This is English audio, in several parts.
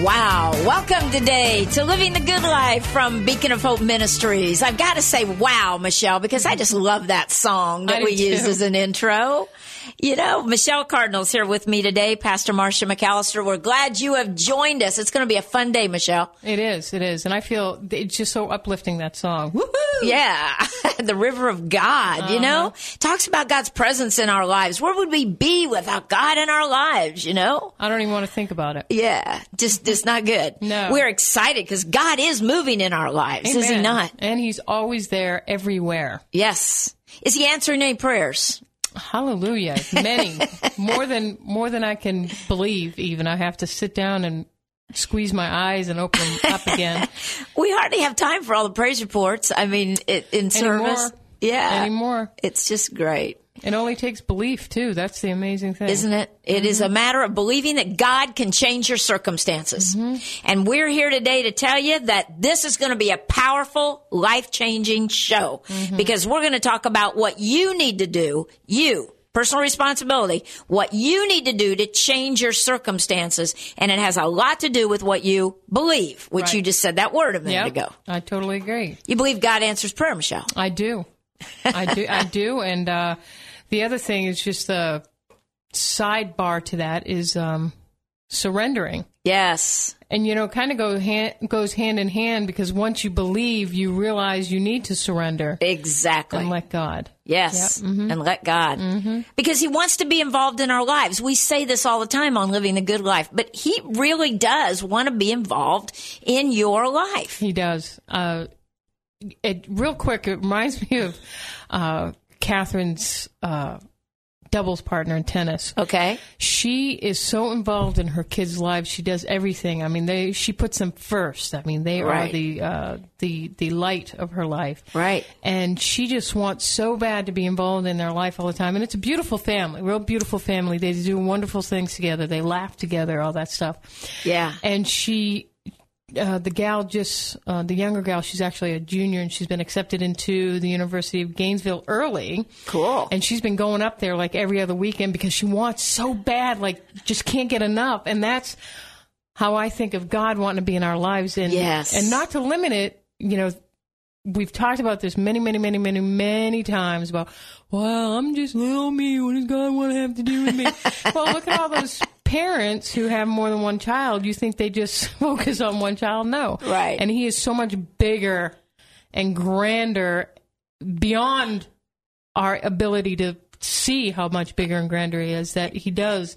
Wow. Welcome today to Living the Good Life from Beacon of Hope Ministries. I've got to say wow, Michelle, because I just love that song that we used as an intro. You know, Michelle Cardinal's here with me today, Pastor Marcia McAllister. We're glad you have joined us. It's going to be a fun day, Michelle. It is. And I feel it's just so uplifting, that song. Woohoo! Yeah. The river of God, you know, talks about God's presence in our lives. Where would we be without God in our lives, you know? I don't even want to think about it. Yeah. Just not good. No. We're excited because God is moving in our lives, Amen. is he not? And he's always there everywhere. Yes. Is he answering any prayers? Hallelujah. Many. more than I can believe even. I have to sit down and squeeze my eyes and open them up again. We hardly have time for all the praise reports. I mean, in service. Yeah. Anymore. It's just great. It only takes belief, too. That's the amazing thing. Isn't it? It is a matter of believing that God can change your circumstances. And we're here today to tell you that this is going to be a powerful, life-changing show. Because we're going to talk about what you need to do, personal responsibility, what you need to do to change your circumstances. And it has a lot to do with what you believe, which you just said that word a minute ago. I totally agree. You believe God answers prayer, Michelle? I do. I do. And the other thing is just the sidebar to that is surrendering. Yes. And, you know, kind of goes hand in hand, because once you believe, you realize you need to surrender. Exactly. And let God. Yes. Yep. And let God. Because he wants to be involved in our lives. We say this all the time on Living the Good Life, but he really does want to be involved in your life. He does. Real quick, it reminds me of Catherine's doubles partner in tennis. Okay. She is so involved in her kids' lives. She does everything. I mean, she puts them first. I mean, they are the light of her life. Right. And she just wants so bad to be involved in their life all the time. And it's a beautiful family, real beautiful family. They do wonderful things together. They laugh together, all that stuff. Yeah. And the younger gal, she's actually a junior, and she's been accepted into the University of Gainesville early. Cool. And she's been going up there like every other weekend because she wants so bad, like just can't get enough. And that's how I think of God wanting to be in our lives. And, and not to limit it, you know, we've talked about this many times about, well, I'm just little me. What does God want to have to do with me? Well, look at all those parents who have more than one child. You think they just focus on one child? No. Right. And he is so much bigger and grander beyond our ability to see how much bigger and grander he is, that he does.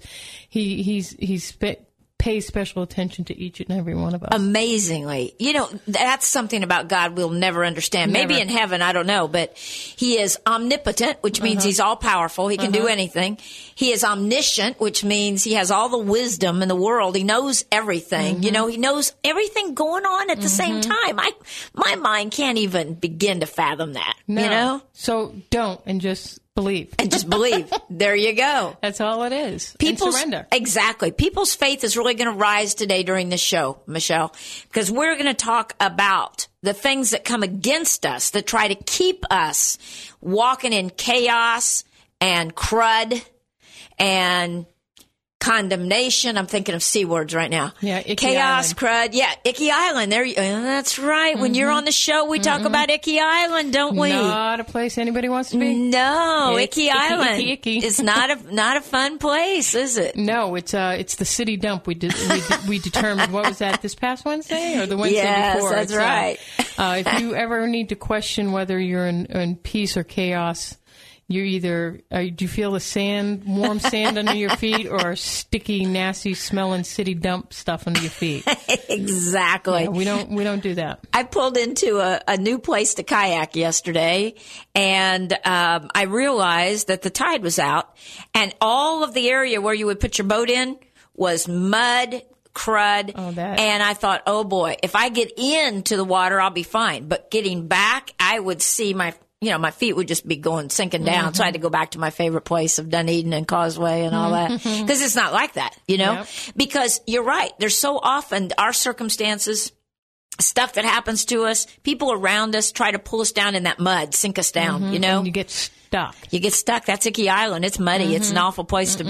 Pays special attention to each and every one of us. Amazingly. You know, that's something about God we'll never understand. Never. Maybe in heaven, I don't know, but he is omnipotent, which means he's all powerful. He can do anything. He is omniscient, which means he has all the wisdom in the world. He knows everything. You know, he knows everything going on at the same time. My mind can't even begin to fathom that, No. you know? So don't, and just believe. And just believe. There you go. That's all it is. And surrender. Exactly. People's faith is really going to rise today during this show, Michelle, because we're going to talk about the things that come against us that try to keep us walking in chaos and crud and condemnation. I'm thinking of C words right now. Yeah, Icky Chaos, Island. crud. Yeah, Icky Island. There. That's right. When you're on the show, we talk about Icky Island, don't we? Not a place anybody wants to be. No, It's Icky Island. icky. It's not a fun place, is it? No, it's the city dump. We determined. What was that, this past Wednesday or the Wednesday before? Yes, that's right. If you ever need to question whether you're in peace or chaos, you either do you feel the warm sand under your feet, or sticky, nasty smelling city dump stuff under your feet. Exactly. Yeah, we don't do that. I pulled into a new place to kayak yesterday, and I realized that the tide was out, and all of the area where you would put your boat in was mud, crud, and I thought, oh boy, if I get into the water, I'll be fine. But getting back, I would see my feet would just be sinking down. So I had to go back to my favorite place of Dunedin and Causeway and all that. Because it's not like that, Yep. Because you're right. There's so often our circumstances, stuff that happens to us, people around us try to pull us down in that mud, sink us down, And you get stuck. You get stuck. That's Icky Island. It's muddy. It's an awful place to be.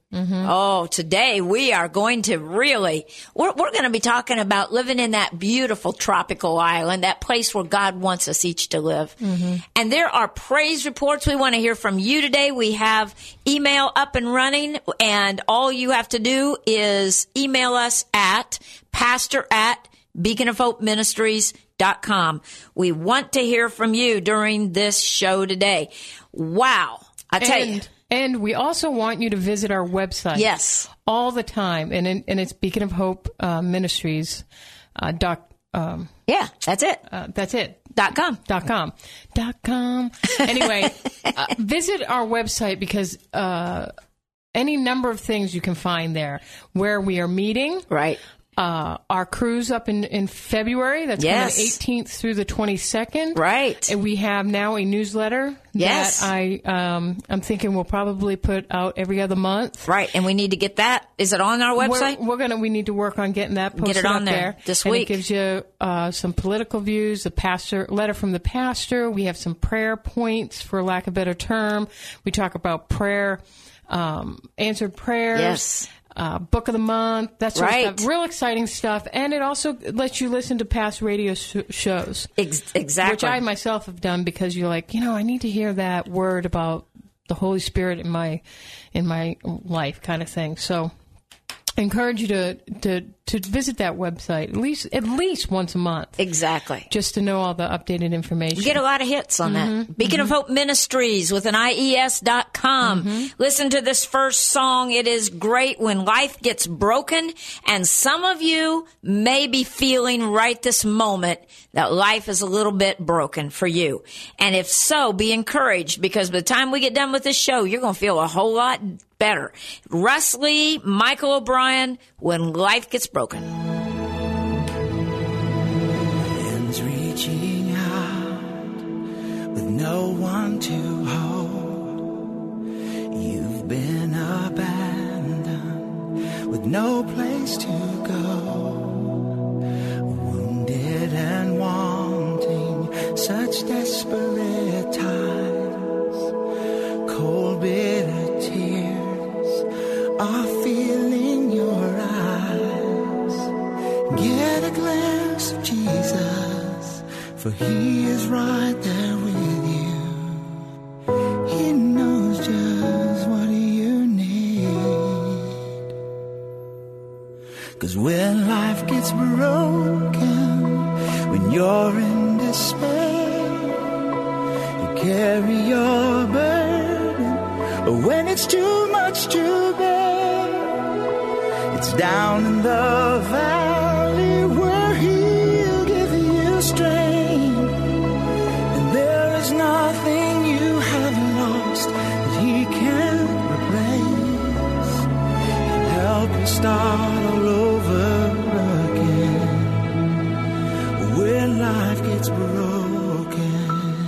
Oh, today we are going to we're going to be talking about living in that beautiful tropical island, that place where God wants us each to live. And there are praise reports. We want to hear from you today. We have email up and running, and all you have to do is email us at pastor@beaconofhopeministries.com. We want to hear from you during this show today. Wow. I tell you. And we also want you to visit our website. Yes. All the time. And it's Beacon of Hope Ministries. Yeah, that's it. That's it. .com. Anyway, visit our website because any number of things you can find there. Where we are meeting. Right. Our cruise up in February. That's from the 18th through the 22nd. Right. And we have now a newsletter that I'm thinking we'll probably put out every other month. Right. And we need to get that. Is it on our website? We need to work on getting that posted Get it on up there this week. And it gives you some political views, letter from the pastor. We have some prayer points, for lack of a better term. We talk about prayer, answered prayers. Yes. Book of the month, that sort of stuff. Real exciting stuff. And it also lets you listen to past radio shows. Exactly. Which I myself have done because you're like, I need to hear that word about the Holy Spirit in my life kind of thing. So I encourage you to visit that website at least once a month. Exactly. Just to know all the updated information. You get a lot of hits on that. Beacon of Hope Ministries with an IES.com. Listen to this first song. It is great when life gets broken. And some of you may be feeling right this moment that life is a little bit broken for you. And if so, be encouraged, because by the time we get done with this show, you're going to feel a whole lot better. Russ Lee, Michael O'Brien, When Life Gets Broken. Hands reaching out with no one to hold. You've been abandoned with no place to go. Wounded and wanting such desperate times. Cold, bitter tears are filling your eyes. Get a glimpse of Jesus, for He is right there with you. He knows just what you need. 'Cause when life gets broken, when you're in despair, you carry your burden, but when it's too much to bear, it's down in the valley where He'll give you strength. And there is nothing you have lost that He can't replace. He'll help you start all over again when life gets broken.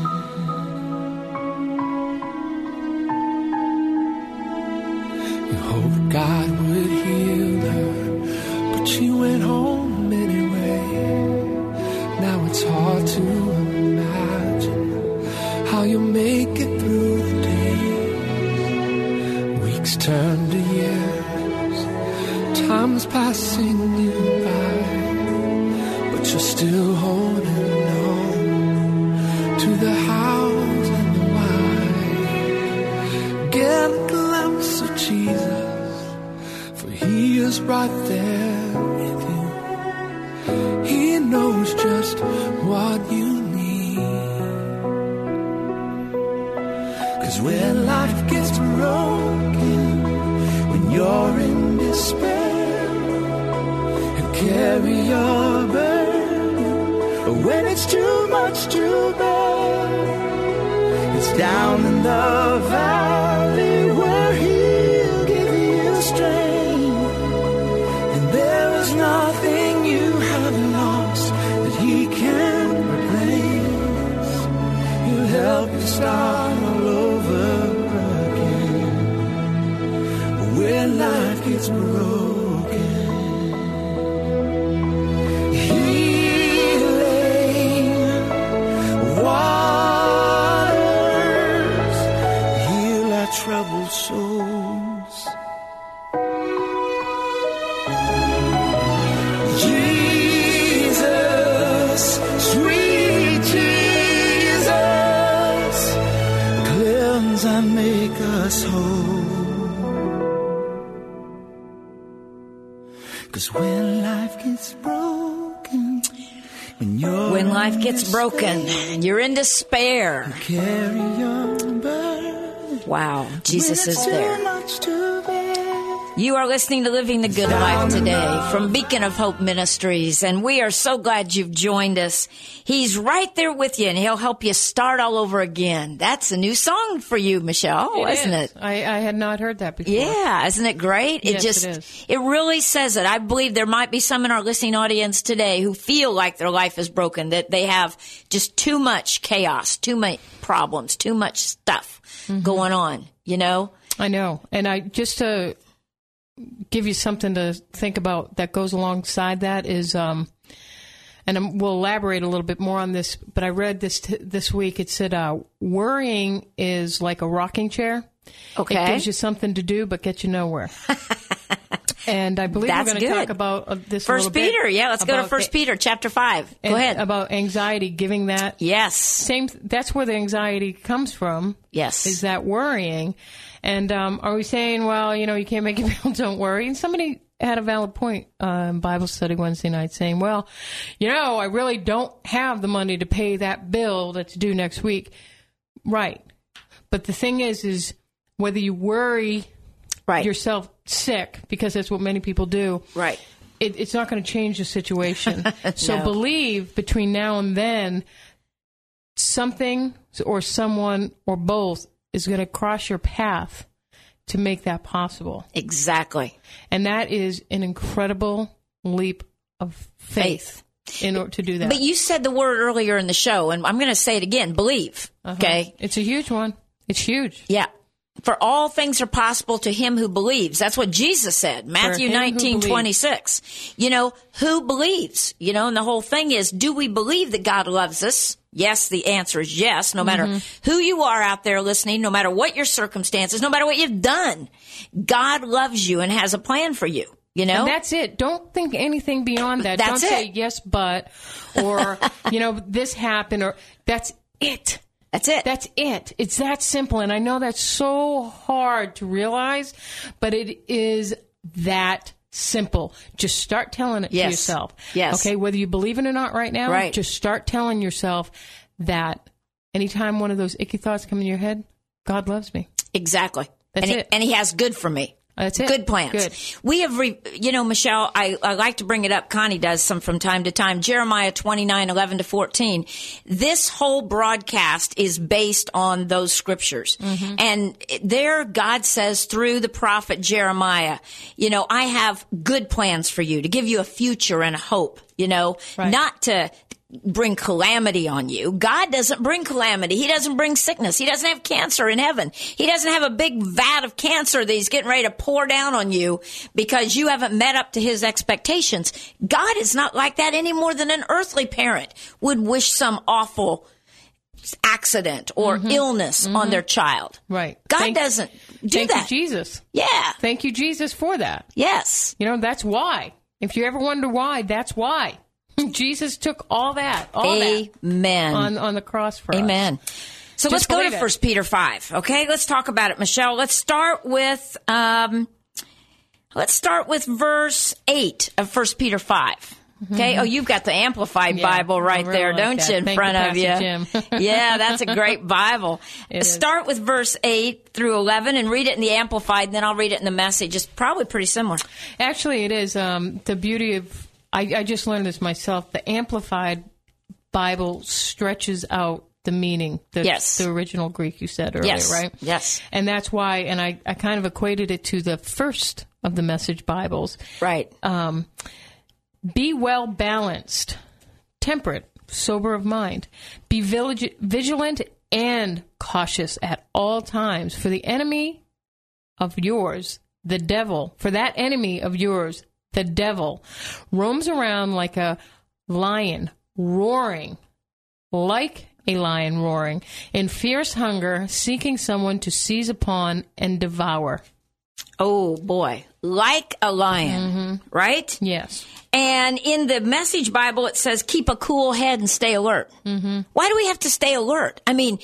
You hope God would heal her, but she went home anyway. Now it's hard to imagine how you make it through the day. Weeks turn to years, time's passing you by, but you're still holding on to the house and the wine. Get a glimpse of Jesus, for He is right there with you. He knows just what you need. 'Cause when life gets broken, when you're in despair, and carry your burden, but when it's too much to bear, it's down in the valley where He'll give you strength. And there is nothing you have lost that He can't replace. He'll help you start all over again when life gets broken. Healing waters heal our troubled souls. 'Cause when life gets broken, when life gets broken, you're in despair. Carry your burden. Wow, Jesus is there. You are listening to Living the Good Life today from Beacon of Hope Ministries, and we are so glad you've joined us. He's right there with you, and he'll help you start all over again. That's a new song for you, Michelle, isn't it? I had not heard that before. Yeah, isn't it great? Yes, it is. It really says it. I believe there might be some in our listening audience today who feel like their life is broken, that they have just too much chaos, too many problems, too much stuff going on, you know? I know. And just to give you something to think about that goes alongside that is, and we'll elaborate a little bit more on this, but I read this week. It said, worrying is like a rocking chair. Okay. It gives you something to do, but gets you nowhere. And I believe we're going to talk about this a little bit. 1 Peter, yeah. Let's go to 1 Peter chapter 5. Go ahead. About anxiety, giving that. Yes. That's where the anxiety comes from. Yes. Is that worrying. And are we saying, well, you can't make it people don't worry? And somebody had a valid point in Bible study Wednesday night saying, well, I really don't have the money to pay that bill that's due next week. Right. But the thing is whether you worry yourself sick, because that's what many people do. Right. It's not going to change the situation. So believe between now and then something or someone or both is going to cross your path to make that possible. Exactly. And that is an incredible leap of faith in order to do that. But you said the word earlier in the show, and I'm going to say it again, believe. Okay? It's a huge one. It's huge. Yeah. For all things are possible to him who believes. That's what Jesus said. Matthew 19:26. Who believes? And the whole thing is, do we believe that God loves us? Yes, the answer is yes, no matter who you are out there listening, no matter what your circumstances, no matter what you've done. God loves you and has a plan for you, And that's it. Don't think anything beyond that. Don't say yes, but, or, this happened, or that's it. That's it. That's it. It's that simple. And I know that's so hard to realize, but it is that simple. Just start telling it to yourself. Yes. Okay, whether you believe it or not right now, just start telling yourself that anytime one of those icky thoughts come in your head, God loves me. Exactly. That's it. And he has good for me. That's it. Good plans. Good. We have, Michelle, I like to bring it up. Connie does some from time to time. Jeremiah 29:11-14. This whole broadcast is based on those scriptures. And there God says through the prophet Jeremiah, I have good plans for you to give you a future and a hope, not to bring calamity on you. God doesn't bring calamity. He doesn't bring sickness. He doesn't have cancer in heaven. He doesn't have a big vat of cancer that he's getting ready to pour down on you because you haven't met up to his expectations. God is not like that any more than an earthly parent would wish some awful accident or illness on their child. Right. God doesn't do that. Thank you, Jesus. Yeah. Thank you, Jesus, for that. Yes. That's why. If you ever wonder why, that's why. Jesus took all that Amen. On the cross for us. Amen. So let's go to 1 Peter 5. Okay, let's talk about it, Michelle. Let's start with verse 8 of 1 Peter 5. Okay. Oh, you've got the Amplified Bible right there, don't you, in front of you? Jim. Yeah, that's a great Bible. Start with verse 8 through 11 and read it in the Amplified, and then I'll read it in the Message. It's probably pretty similar. Actually, it is. The beauty of I just learned this myself. The Amplified Bible stretches out the meaning. The original Greek you said earlier, right? Yes. And that's why, and I kind of equated it to the first of the Message Bibles. Right. Be well balanced, temperate, sober of mind. Be vigilant and cautious at all times. For the enemy of yours, the devil, the devil roams around like a lion roaring, in fierce hunger, seeking someone to seize upon and devour. Oh, boy. Like a lion, right? Yes. And in the Message Bible, it says, keep a cool head and stay alert. Why do we have to stay alert? I mean,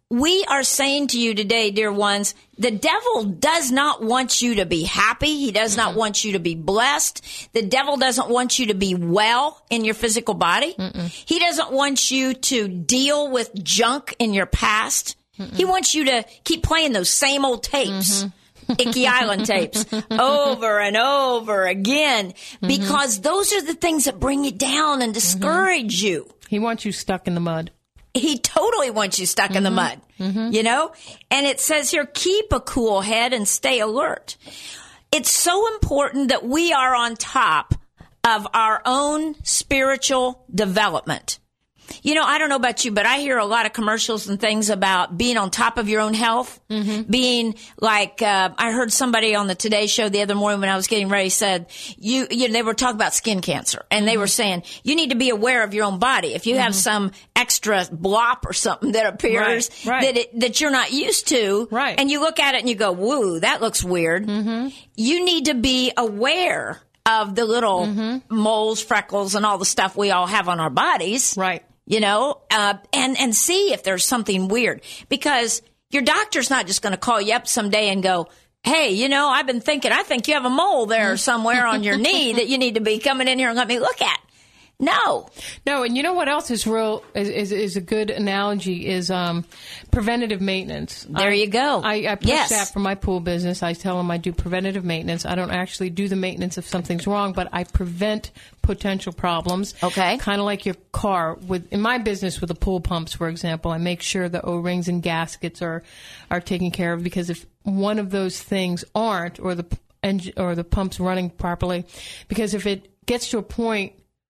we are saying to you today, dear ones, the devil does not want you to be happy. He does not want you to be blessed. The devil doesn't want you to be well in your physical body. He doesn't want you to deal with junk in your past. He wants you to keep playing those same old tapes. Icky Island tapes over and over again, because those are the things that bring you down and discourage you. He wants you stuck in the mud. He totally wants you stuck in the mud, you know? And it says here, keep a cool head and stay alert. It's so important that we are on top of our own spiritual development. You know, I don't know about you, but I hear a lot of commercials and things about being on top of your own health, being like, I heard somebody on the Today Show the other morning when I was getting ready said, you know, they were talking about skin cancer, and they were saying, you need to be aware of your own body. If you have some extra blop or something that appears that you're not used to, and you look at it and you go, woo, that looks weird. You need to be aware of the little moles, freckles, and all the stuff we all have on our bodies. You know, and see if there's something weird, because your doctor's not just going to call you up someday and go, hey, you know, I think you have a mole there somewhere on your knee that you need to be coming in here and let me look at. No, and you know what else is is a good analogy is preventative maintenance. There you go. I push that for my pool business. I tell them I do preventative maintenance. I don't actually do the maintenance if something's wrong, but I prevent potential problems. Okay. Kind of like your car. In my business with the pool pumps, for example, I make sure the O-rings and gaskets are taken care of, because if one of those things aren't, or the pump's running properly, because if it gets to a point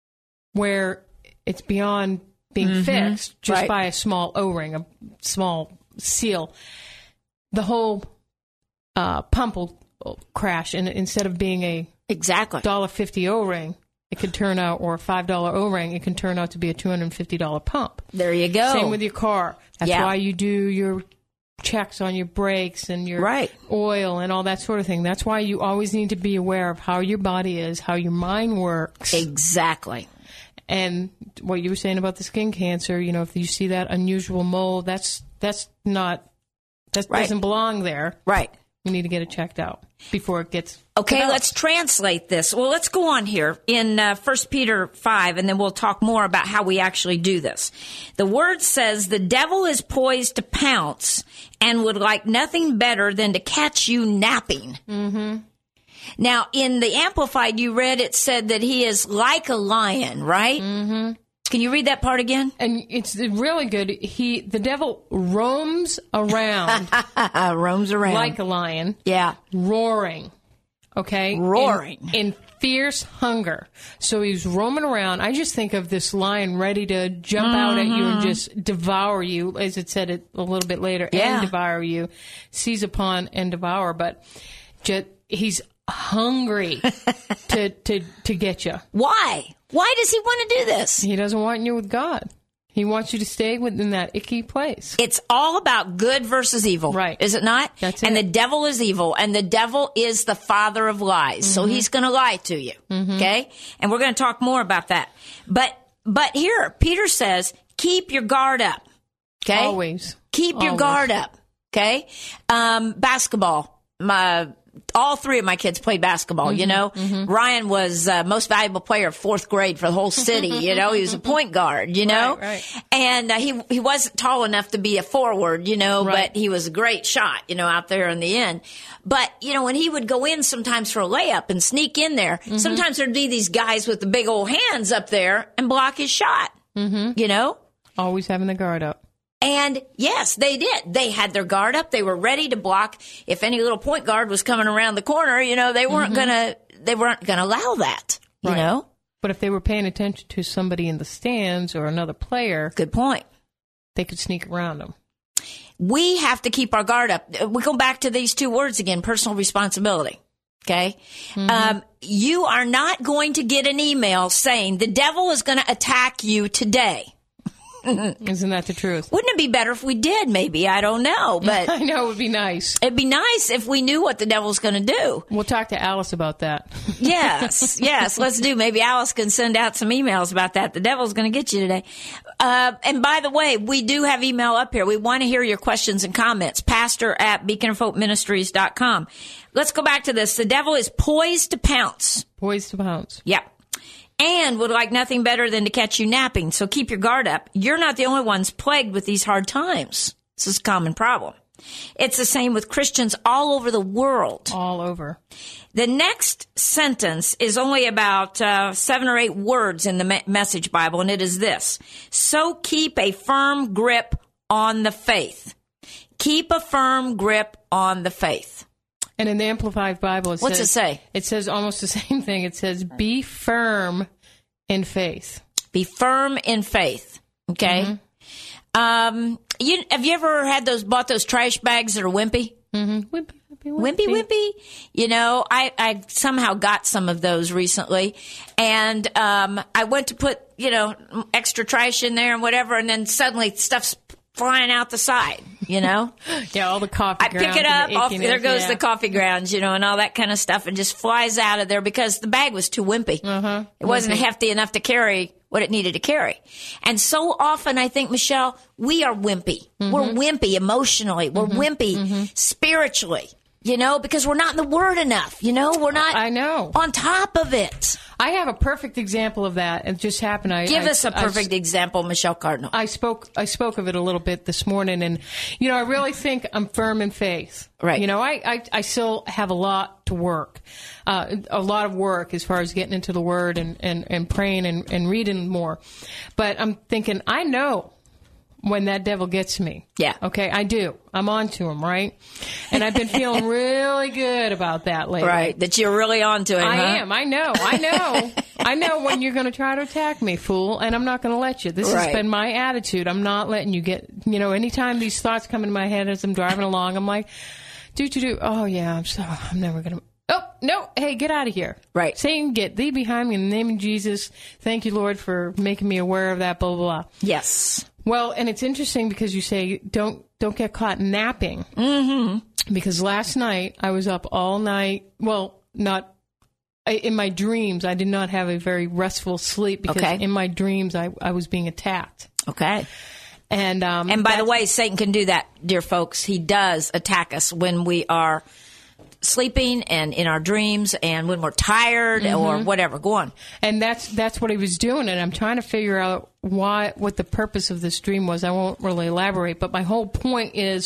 where it's beyond being fixed just by a small O-ring, a small seal, the whole pump will crash. And instead of being a $1.50 O-ring, it could turn out, or a $5 O-ring, it can turn out to be a $250 pump. There you go. Same with your car. That's why you do your checks on your brakes and your oil and all that sort of thing. That's why you always need to be aware of how your body is, how your mind works. Exactly. And what you were saying about the skin cancer, you know, if you see that unusual mole, that doesn't belong there. You need to get it checked out before it gets developed. Let's translate this. Well, let's go on here in 1 Peter 5, and then we'll talk more about how we actually do this. The word says, the devil is poised to pounce and would like nothing better than to catch you napping. Now, in the Amplified, you read it said that he is like a lion, right? Can you read that part again? And it's really good. The devil roams around. Roams around. Like a lion. Yeah. Roaring. Okay? Roaring. In fierce hunger. So he's roaming around. I just think of this lion ready to jump out at you and just devour you, as it said it a little bit later, and devour you. Seize upon and devour. But he's hungry to get you. Why? Why does he want to do this? He doesn't want you with God. He wants you to stay within that icky place. It's all about good versus evil. Is it not? That's it. And the devil is evil, and the devil is the father of lies. So he's going to lie to you. Okay? And we're going to talk more about that. But here, Peter says, keep your guard up. Okay? Always. Keep your guard up. Okay? Basketball. All three of my kids played basketball, you know. Ryan was most valuable player of fourth grade for the whole city, you know. He was a point guard, you know. And he wasn't tall enough to be a forward, you know, but he was a great shot, you know, out there in the end. But, you know, when he would go in sometimes for a layup and sneak in there, sometimes there'd be these guys with the big old hands up there and block his shot, you know. Always having the guard up. And yes, they did. They had their guard up. They were ready to block if any little point guard was coming around the corner. You know, they weren't gonna allow that. You know. But if they were paying attention to somebody in the stands or another player, good point, they could sneak around them. We have to keep our guard up. We go back to these two words again: personal responsibility. Okay, you are not going to get an email saying the devil is going to attack you today. Isn't that the truth? Wouldn't it be better if we did, maybe? I don't know. But I know it would be nice. It'd be nice if we knew what the devil's going to do. We'll talk to Alice about that. Yes, let's do. Maybe Alice can send out some emails about that. The devil's going to get you today. And by the way, we do have email up here. We want to hear your questions and comments. pastor@beaconofhopeministries.com. Let's go back to this. The devil is poised to pounce. Poised to pounce. Yep. And would like nothing better than to catch you napping. So keep your guard up. You're not the only ones plagued with these hard times. This is a common problem. It's the same with Christians all over the world. All over. The next sentence is only about 7 or 8 words in the Message Bible, and it is this. So keep a firm grip on the faith. Keep a firm grip on the faith. And in the Amplified Bible, what's it say? It says almost the same thing. It says, be firm in faith. Be firm in faith. Okay? Mm-hmm. Have you ever bought those trash bags that are wimpy? Mm-hmm. Wimpy. You know, I somehow got some of those recently. And I went to put, extra trash in there and whatever, and then suddenly stuff's flying out the side, Yeah, all the coffee grounds. I pick it up, there goes the coffee grounds, and all that kind of stuff, and just flies out of there because the bag was too wimpy. Uh-huh. It wasn't hefty enough to carry what it needed to carry. And so often, I think, Michelle, we are wimpy. Mm-hmm. We're wimpy emotionally. We're wimpy spiritually, because we're not in the Word enough. We're not on top of it. I have a perfect example of that. It just happened. Give us a perfect example, Michelle Cardinal. I spoke of it a little bit this morning, and I really think I'm firm in faith. Right. I still have a lot to work, a lot of work as far as getting into the Word and praying and reading more. But I'm thinking, I know when that devil gets me. Yeah. Okay, I do. I'm on to him, right? And I've been feeling really good about that lately. Right, that you're really on to him, I am. I know. I know when you're going to try to attack me, fool, and I'm not going to let you. This has been my attitude. I'm not letting you get, anytime these thoughts come into my head as I'm driving along, I'm like, oh, yeah, I'm never going to. Oh, no. Hey, get out of here. Right. Satan, get thee behind me in the name of Jesus. Thank you, Lord, for making me aware of that, blah, blah, blah. Yes. Well, and it's interesting because you say don't get caught napping. Mm-hmm. Because last night I was up all night. Well, in my dreams. I did not have a very restful sleep because in my dreams I was being attacked. Okay. And by the way, Satan can do that, dear folks. He does attack us when we are sleeping and in our dreams and when we're tired or whatever. Go on. And that's what he was doing, and I'm trying to figure out what the purpose of this dream was. I won't really elaborate, but my whole point is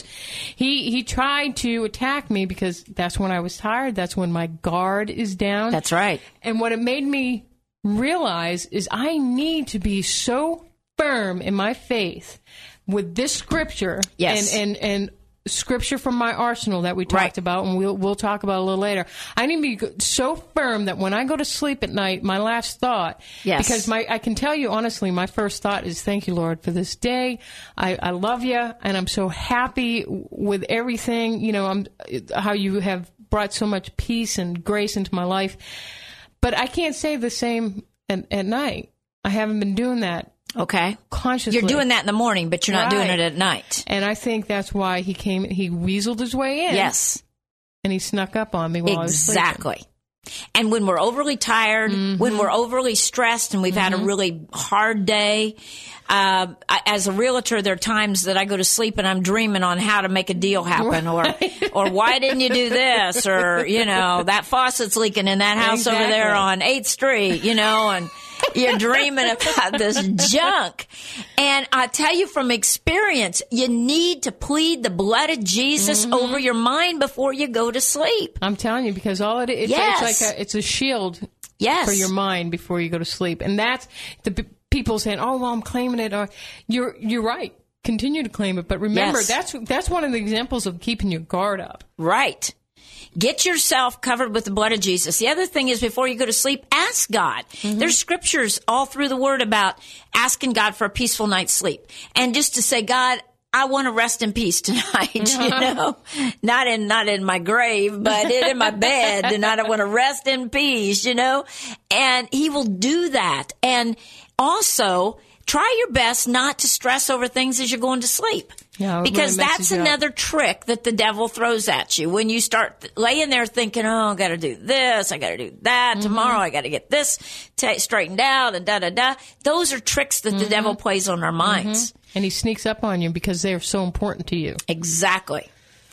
he tried to attack me because that's when I was tired. That's when my guard is down. That's right. And what it made me realize is I need to be so firm in my faith with this scripture and scripture from my arsenal that we talked about, and we'll talk about a little later. I need to be so firm that when I go to sleep at night, my last thought, because I can tell you honestly, my first thought is, thank you, Lord, for this day. I love you, and I'm so happy with everything, how you have brought so much peace and grace into my life. But I can't say the same at night. I haven't been doing that. Okay. Consciously. You're doing that in the morning, but you're not doing it at night. And I think that's why he weaseled his way in. Yes. And he snuck up on me while I was sleeping. Exactly. And when we're overly tired, when we're overly stressed and we've had a really hard day, as a realtor, there are times that I go to sleep and I'm dreaming on how to make a deal happen or why didn't you do this? Or, that faucet's leaking in that house over there on 8th Street, and you're dreaming about this junk. And I tell you from experience, you need to plead the blood of Jesus over your mind before you go to sleep. I'm telling you, because all it is, it's a shield for your mind before you go to sleep. And that's the people saying, oh, well, I'm claiming it. Or you're right. Continue to claim it. But remember, that's one of the examples of keeping your guard up. Right. Get yourself covered with the blood of Jesus. The other thing is, before you go to sleep, ask God. There's scriptures all through the Word about asking God for a peaceful night's sleep. And just to say, God, I want to rest in peace tonight, not in my grave, but in my bed, and I want to rest in peace, and he will do that. And also try your best not to stress over things as you're going to sleep. Yeah, because really that's another trick that the devil throws at you. When you start laying there thinking, oh, I got to do this, I got to do that, tomorrow I got to get this straightened out, and da-da-da. Those are tricks that the devil plays on our minds. And he sneaks up on you because they're so important to you. Exactly.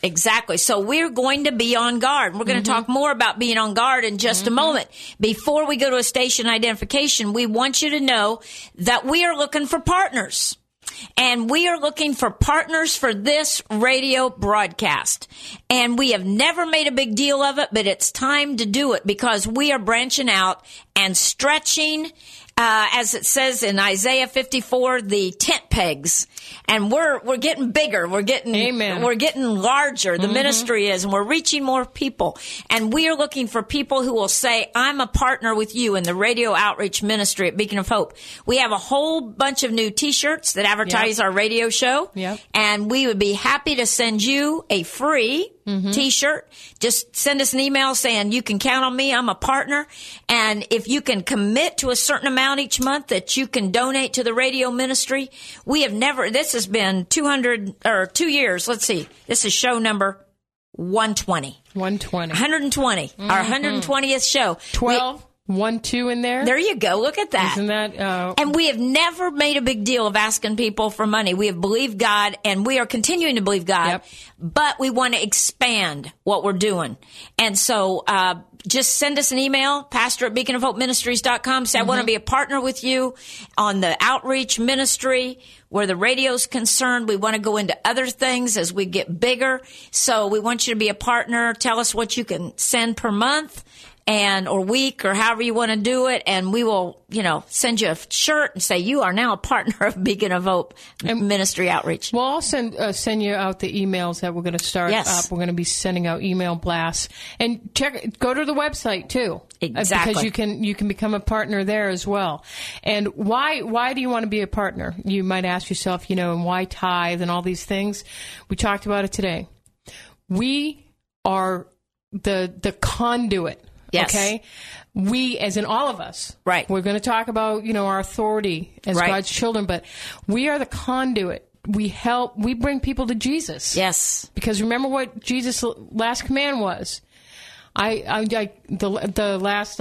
So we're going to be on guard. We're going to talk more about being on guard in just a moment. Before we go to a station identification, we want you to know that we are looking for partners. And we are looking for partners for this radio broadcast. And we have never made a big deal of it, but it's time to do it because we are branching out and stretching, as it says in Isaiah 54, the tent pegs. And we're getting bigger. We're getting larger. The ministry is, and we're reaching more people. And we are looking for people who will say, I'm a partner with you in the radio outreach ministry at Beacon of Hope. We have a whole bunch of new T-shirts that advertise our radio show. Yep. And we would be happy to send you a free T-shirt. Just send us an email saying you can count on me. I'm a partner. And if you can commit to a certain amount each month that you can donate to the radio ministry, we have never, this has been 2 years. Let's see. This is show number 120. 120. Our 120th show. 12. 1, 2 in there. There you go. Look at that. Isn't that? And we have never made a big deal of asking people for money. We have believed God, and we are continuing to believe God, but we want to expand what we're doing. And so just send us an email, pastor@beaconofhopeministries.com. Say, I want to be a partner with you on the outreach ministry where the radio's concerned. We want to go into other things as we get bigger. So we want you to be a partner. Tell us what you can send per month or week or however you want to do it. And we will, send you a shirt and say, you are now a partner of Beacon of Hope Ministry Outreach. Well, I'll send you out the emails that we're going to start up. We're going to be sending out email blasts. And go to the website too. Exactly. Because you can become a partner there as well. And why do you want to be a partner? You might ask yourself, and why tithe and all these things? We talked about it today. We are the conduit. Yes. Okay? We, as in all of us. Right. We're going to talk about, our authority as God's children, but we are the conduit. We bring people to Jesus. Yes. Because remember what Jesus' last command was. The last,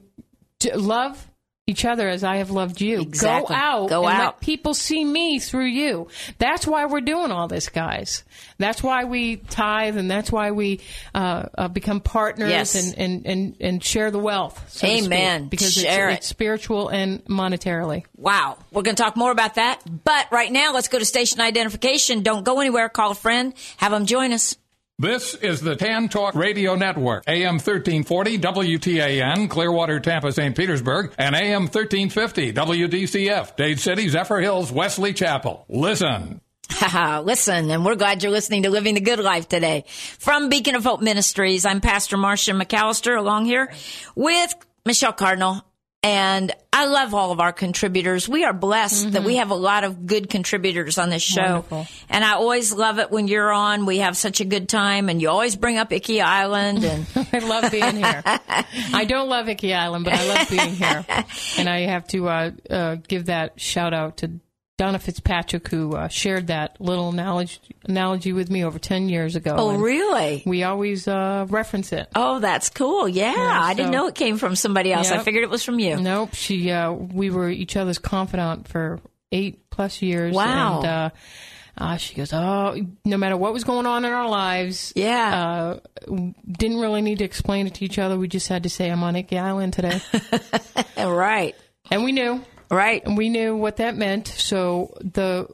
love each other as I have loved you. Exactly. Go out. Let people see me through you. That's why we're doing all this, guys. That's why we tithe, and that's why we become partners and share the wealth. So Amen. Because it's spiritual and monetarily. Wow. We're going to talk more about that. But right now, let's go to station identification. Don't go anywhere. Call a friend. Have them join us. This is the Tan Talk Radio Network, AM 1340 WTAN, Clearwater, Tampa, St. Petersburg, and AM 1350 WDCF, Dade City, Zephyr Hills, Wesley Chapel. Listen. Listen, and we're glad you're listening to Living the Good Life today. From Beacon of Hope Ministries, I'm Pastor Marcia McAllister, along here with Michelle Cardinal. And I love all of our contributors. We are blessed that we have a lot of good contributors on this show. Wonderful. And I always love it when you're on. We have such a good time, and you always bring up Icky Island. And I love being here. I don't love Icky Island, but I love being here. And I have to give that shout out to Donna Fitzpatrick, who shared that little analogy with me over 10 years ago. Oh, really? We always reference it. Oh, that's cool. Yeah, I didn't know it came from somebody else. Yep. I figured it was from you. Nope. We were each other's confidant for 8+ years. Wow. And she goes, no matter what was going on in our lives, didn't really need to explain it to each other. We just had to say, I'm on Icky Island today. Right. And we knew. Right. And we knew what that meant. So the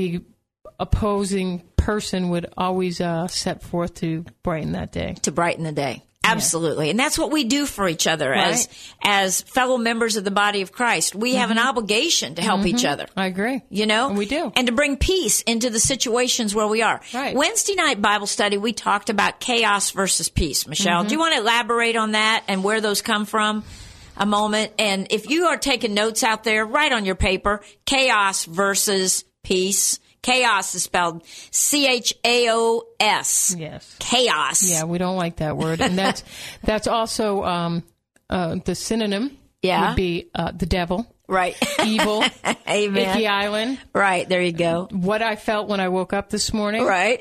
opposing person would always set forth to brighten that day. To brighten the day. Absolutely. And that's what we do for each other as fellow members of the body of Christ. We have an obligation to help each other. I agree. And we do. And to bring peace into the situations where we are. Right. Wednesday night Bible study, we talked about chaos versus peace. Michelle, do you want to elaborate on that and where those come from? A moment. And if you are taking notes out there, write on your paper, chaos versus peace. Chaos is spelled C-H-A-O-S. Yes. Chaos. Yeah, we don't like that word. And that's also the synonym would be the devil. Right. Evil. Amen. Icky Island. Right. There you go. What I felt when I woke up this morning. Right.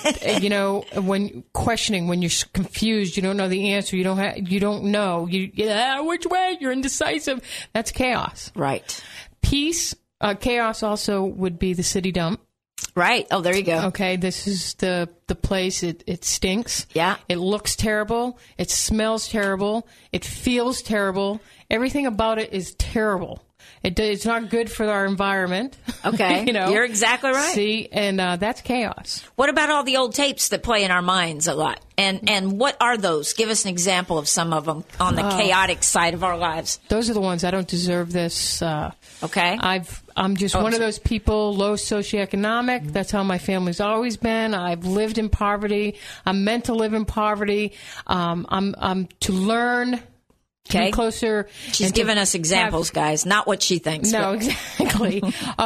When questioning, when you're confused, you don't know the answer, you don't know, which way, you're indecisive. That's chaos. Right. Peace, chaos also would be the city dump. Right. Oh, there you go. Okay, this is the place. It stinks. Yeah. It looks terrible. It smells terrible. It feels terrible. Everything about it is terrible. It's not good for our environment. Okay. You're exactly right. See, and that's chaos. What about all the old tapes that play in our minds a lot? And what are those? Give us an example of some of them on the chaotic side of our lives. Those are the ones. I don't deserve this. Okay. I'm just one of those people, low socioeconomic. That's how my family's always been. I've lived in poverty. I'm meant to live in poverty. I'm to learn. Okay. Closer. She's giving us examples, guys, not what she thinks. No, exactly.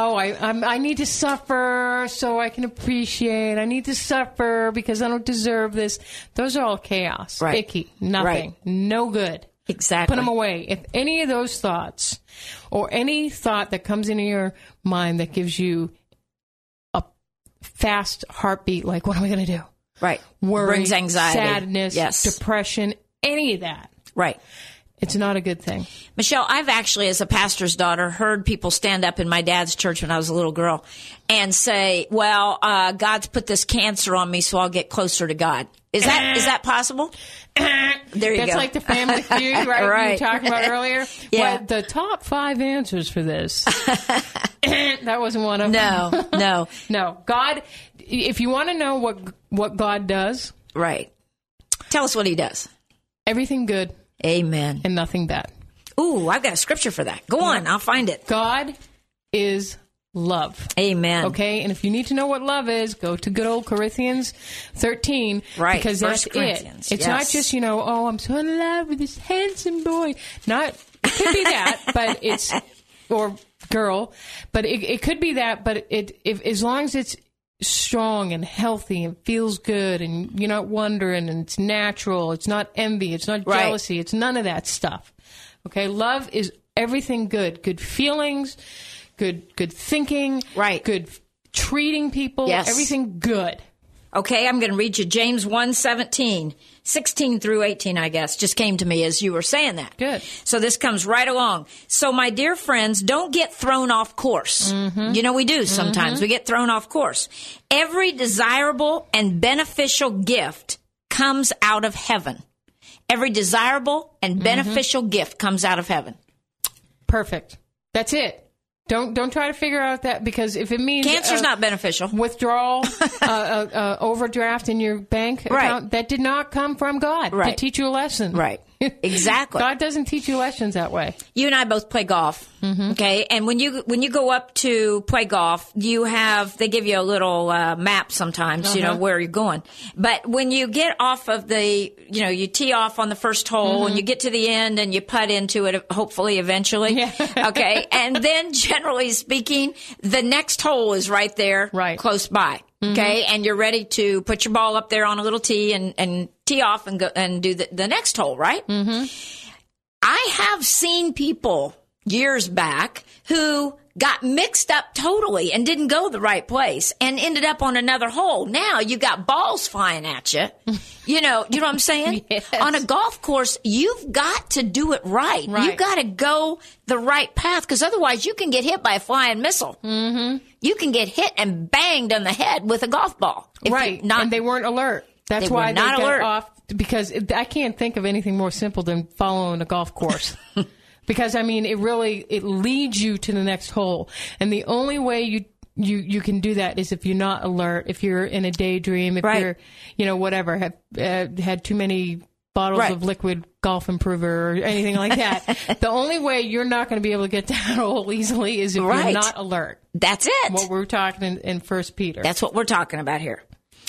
I need to suffer so I can appreciate. I need to suffer because I don't deserve this. Those are all chaos. Right. Icky. Nothing. Right. No good. Exactly. Put them away. If any of those thoughts or any thought that comes into your mind that gives you a fast heartbeat, like, what am I going to do? Right. Worry, brings anxiety, sadness, depression, any of that. Right. It's not a good thing. Michelle, I've actually, as a pastor's daughter, heard people stand up in my dad's church when I was a little girl and say, well, God's put this cancer on me, so I'll get closer to God. Is that possible? There you go. That's like the Family Feud, right? Right. You were talking about earlier. Yeah. Well, the top 5 answers for this. That wasn't one of them. No. God, if you want to know what God does. Right. Tell us what he does. Everything good. Amen. And nothing bad. Ooh, I've got a scripture for that. Go on. I'll find it. God is love. Amen. Okay? And if you need to know what love is, go to good old Corinthians 13. Right. Because that's it. It's not just, I'm so in love with this handsome boy. It could be that, but or girl, but it could be that, but if as long as it's strong and healthy and feels good and you're not wondering and it's natural, it's not envy, it's not jealousy, it's none of that stuff. Okay, love is everything good. Good feelings, good thinking, good treating people, everything good. Okay, I'm going to read you James 1:17, 16 through 18, I guess, just came to me as you were saying that. Good. So this comes right along. So, my dear friends, don't get thrown off course. Mm-hmm. We do sometimes. Mm-hmm. We get thrown off course. Every desirable and beneficial gift comes out of heaven. Every desirable and beneficial gift comes out of heaven. Perfect. That's it. Don't try to figure out that, because if it means cancer's not beneficial. Withdrawal, overdraft in your bank account, that did not come from God to teach you a lesson. Right. Exactly. God doesn't teach you lessons that way. You and I both play golf. Mm-hmm. Okay. And when you go up to play golf, they give you a little map sometimes, where you're going. But when you get off of you tee off on the first hole and you get to the end and you putt into it, hopefully eventually. Yeah. Okay. And then generally speaking, the next hole is right there, close by. Okay. Mm-hmm. And you're ready to put your ball up there on a little tee and tee off and go and do the next hole, right? Mm-hmm. I have seen people years back who got mixed up totally and didn't go the right place and ended up on another hole. Now you got balls flying at you. You know what I'm saying? Yes. On a golf course, you've got to do it right. You've got to go the right path, because otherwise you can get hit by a flying missile. Mm-hmm. You can get hit and banged on the head with a golf ball. And they weren't alert. That's why they got off, because I can't think of anything more simple than following a golf course. Because, it leads you to the next hole. And the only way you can do that is if you're not alert, if you're in a daydream, if you're, whatever, have had too many bottles of liquid golf improver or anything like that. The only way you're not going to be able to get to that hole easily is if you're not alert. That's it. What we're talking in 1 Peter. That's what we're talking about here.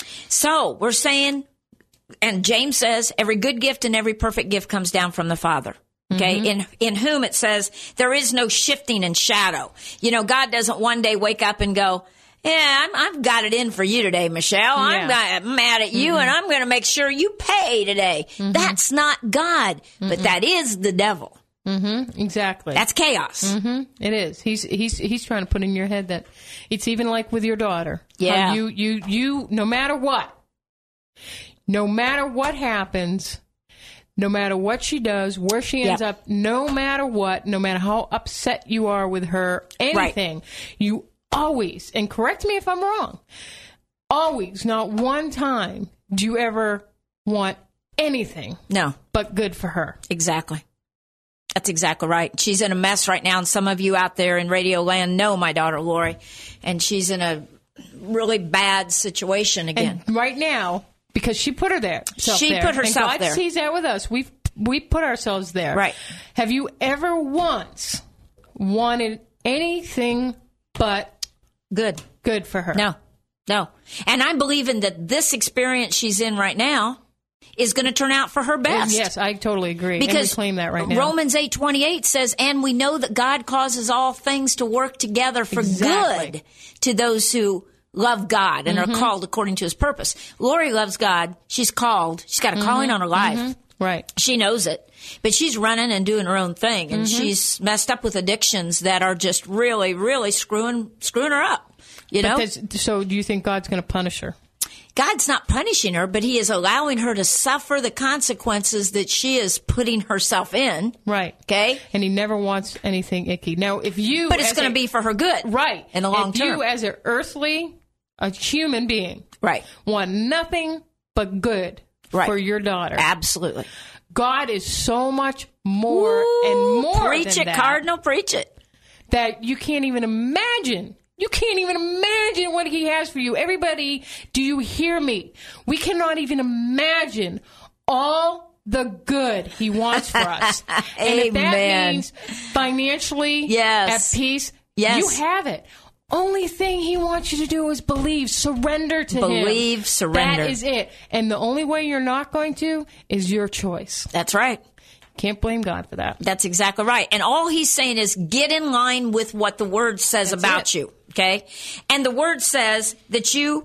So we're saying, and James says, every good gift and every perfect gift comes down from the Father. Okay, in whom it says there is no shifting and shadow. God doesn't one day wake up and go, I've got it in for you today, Michelle. Yeah. I'm mad at you, and I'm going to make sure you pay today. Mm-hmm. That's not God, but that is the devil. Mm-hmm. Exactly. That's chaos. Mm-hmm. It is. He's trying to put in your head that it's even like with your daughter. Yeah. You no matter what happens, no matter what she does, where she ends up, no matter what, no matter how upset you are with her, anything, you always, and correct me if I'm wrong, always, not one time do you ever want anything but good for her. Exactly. That's exactly right. She's in a mess right now, and some of you out there in radio land know my daughter Lori, and she's in a really bad situation again. And right now, because she put her there. She put herself and God there. sees that with us. We put ourselves there. Right. Have you ever once wanted anything but good for her? No. And I'm believing that this experience she's in right now is going to turn out for her best. Yes, I totally agree. Because and we claim that right now. Romans 8:28 says, and we know that God causes all things to work together for good to those who love God and are called according to his purpose. Lori loves God. She's called. She's got a calling on her life. Right. She knows it. But she's running and doing her own thing. And she's messed up with addictions that are just really, really screwing her up. You know? So do you think God's going to punish her? God's not punishing her, but he is allowing her to suffer the consequences that she is putting herself in. Right. Okay? And he never wants anything icky. Now, if you... But it's going to be for her good. Right. In the long term. If you, as a human being... Right. Want nothing but good for your daughter. Absolutely. God is so much more and more preach than it, that. Cardinal, preach it. That you can't even imagine. You can't even imagine what he has for you. Everybody, do you hear me? We cannot even imagine all the good he wants for us. And if that means financially at peace, you have it. Only thing he wants you to do is believe, surrender to him. Believe, surrender. That is it. And the only way you're not going to is your choice. That's right. Can't blame God for that. That's exactly right. And all he's saying is get in line with what the word says about you. Okay? And the word says that you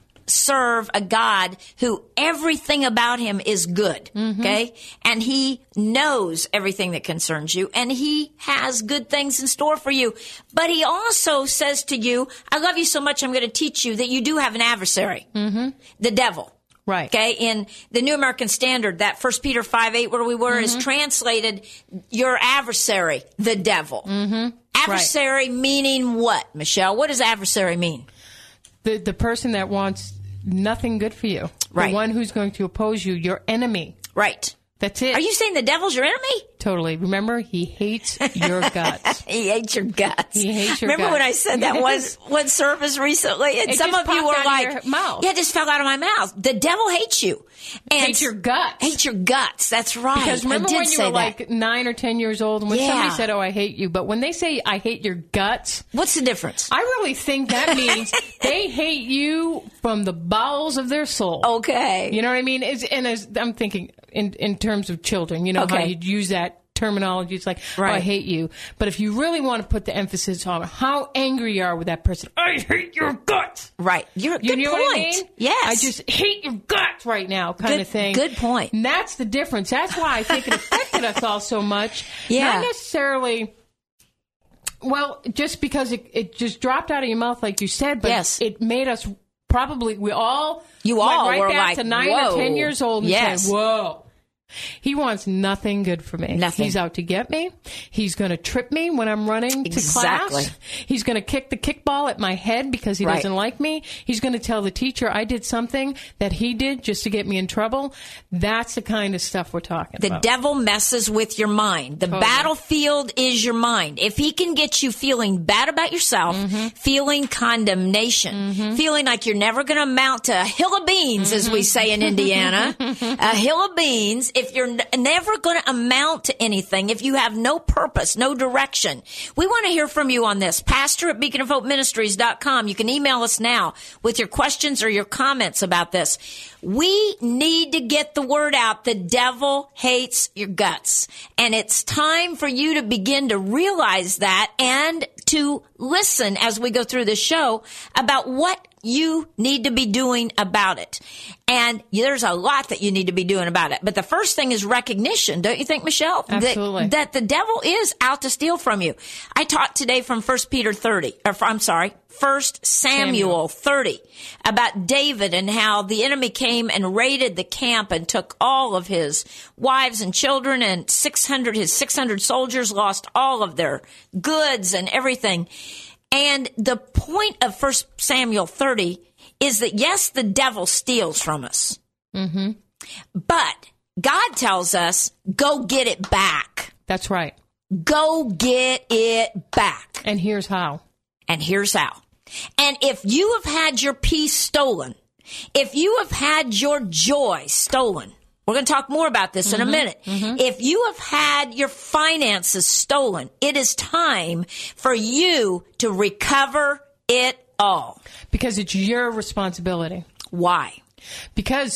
serve a God who everything about him is good. Okay? And he knows everything that concerns you, and he has good things in store for you. But he also says to you, I love you so much, I'm going to teach you that you do have an adversary. The devil. Right. Okay. In the New American Standard, that 1 Peter 5:8 where we were is translated your adversary, the devil. Adversary meaning what, Michelle? What does adversary mean? The person that wants nothing good for you. Right. The one who's going to oppose you, your enemy. Right. That's it. Are you saying the devil's your enemy? Totally. Remember, he hates your guts. He hates your guts. He hates your Remember guts. when I said that one service recently? And some of you were like, mouth. Yeah, it just fell out of my mouth. The devil hates you. And hates your guts. Hates your guts. That's right. Because remember when you were like 9 or 10 years old and when somebody said, oh, I hate you. But when they say, I hate your guts. What's the difference? I really think that means they hate you from the bowels of their soul. Okay. You know what I mean? I'm thinking in terms of children, you know how you'd use that terminology. It's like, oh, I hate you. But if you really want to put the emphasis on how angry you are with that person, I hate your guts. Right. You're a good know point. What I mean? Yes. I just hate your guts right now kind of thing. Good point. And that's the difference. That's why I think it affected us all so much. Yeah. Not necessarily... Well, just because it just dropped out of your mouth like you said, but it made us probably, we all went right were back like, to 9 whoa. or 10 years old and said, whoa. He wants nothing good for me. Nothing. He's out to get me. He's going to trip me when I'm running to class. He's going to kick the kickball at my head because he doesn't like me. He's going to tell the teacher I did something that he did just to get me in trouble. That's the kind of stuff we're talking about. The devil messes with your mind. The battlefield is your mind. If he can get you feeling bad about yourself, feeling condemnation, feeling like you're never going to amount to a hill of beans, as we say in Indiana, a hill of beans, if you're never going to amount to anything, if you have no purpose, no direction, we want to hear from you on this. Pastor at beaconofhopeministries.com. You can email us now with your questions or your comments about this. We need to get the word out. The devil hates your guts. And it's time for you to begin to realize that and to listen as we go through this show about what you need to be doing about it. And there's a lot that you need to be doing about it. But the first thing is recognition, don't you think, Michelle? Absolutely. That the devil is out to steal from you. I taught today from 1 Samuel 30 about David and how the enemy came and raided the camp and took all of his wives and children, and his 600 soldiers lost all of their goods and everything. And the point of 1 Samuel 30 is that, yes, the devil steals from us. Mm-hmm. But God tells us, go get it back. That's right. Go get it back. And here's how. And here's how. And if you have had your peace stolen, if you have had your joy stolen, we're going to talk more about this in a minute. Mm-hmm. If you have had your finances stolen, it is time for you to recover it all. Because it's your responsibility. Why? Because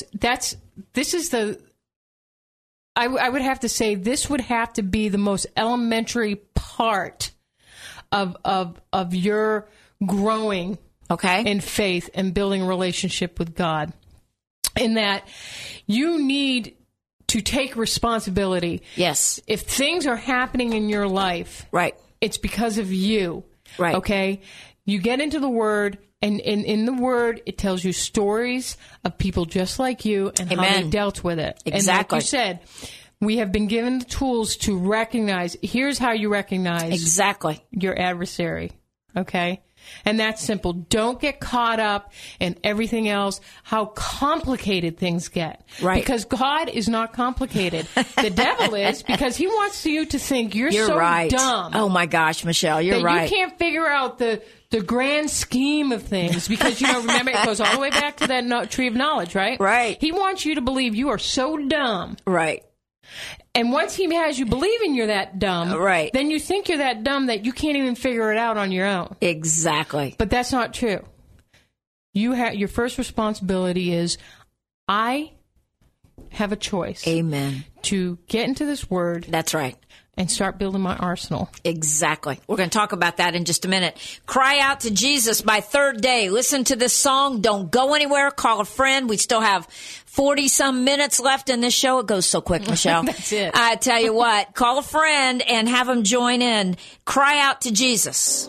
I would have to say this would have to be the most elementary part of your growing in faith and building a relationship with God. In that you need to take responsibility. Yes. If things are happening in your life, right, it's because of you. Right. Okay? You get into the Word, and in the Word, it tells you stories of people just like you and how they dealt with it. Exactly. And like you said, we have been given the tools to recognize. Here's how you recognize your adversary. Okay? And that's simple. Don't get caught up in everything else, how complicated things get. Right. Because God is not complicated. The devil is, because he wants you to think you're so right. dumb. Oh, my gosh, Michelle, you're right. You can't figure out the grand scheme of things because, remember, it goes all the way back to that tree of knowledge, right? Right. He wants you to believe you are so dumb. Right. And once he has you believing you're that dumb, right, then you think you're that dumb that you can't even figure it out on your own. Exactly. But that's not true. Your first responsibility is, I have a choice. Amen. To get into this Word. That's right. And start building my arsenal. Exactly. We're going to talk about that in just a minute. Cry out to Jesus by Third Day. Listen to this song. Don't go anywhere. Call a friend. We still have 40-some minutes left in this show. It goes so quick, Michelle. That's it. I tell you what. Call a friend and have them join in. Cry out to Jesus.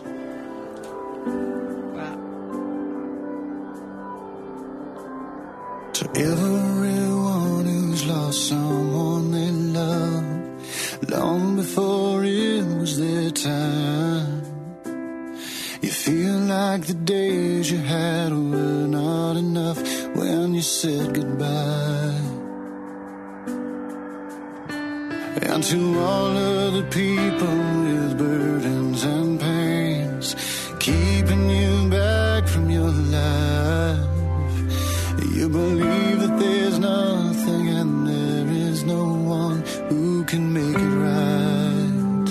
Wow. To everyone who's lost someone they love, long before it was their time, you feel like the days you had were not enough when you said goodbye. And to all of the people with burdens and pains keeping you back from your life, you believe that there's nothing and there is no one who can make it right.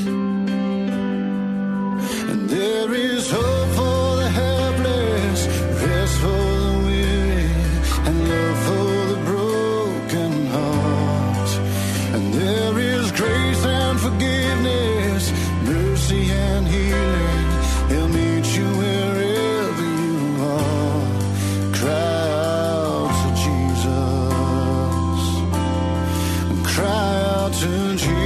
And there is hope for the helpless, rest for the weary, and love for the broken heart. And there is grace and forgiveness, mercy and healing. He'll meet you wherever you are. Cry out to Jesus. Cry out to Jesus.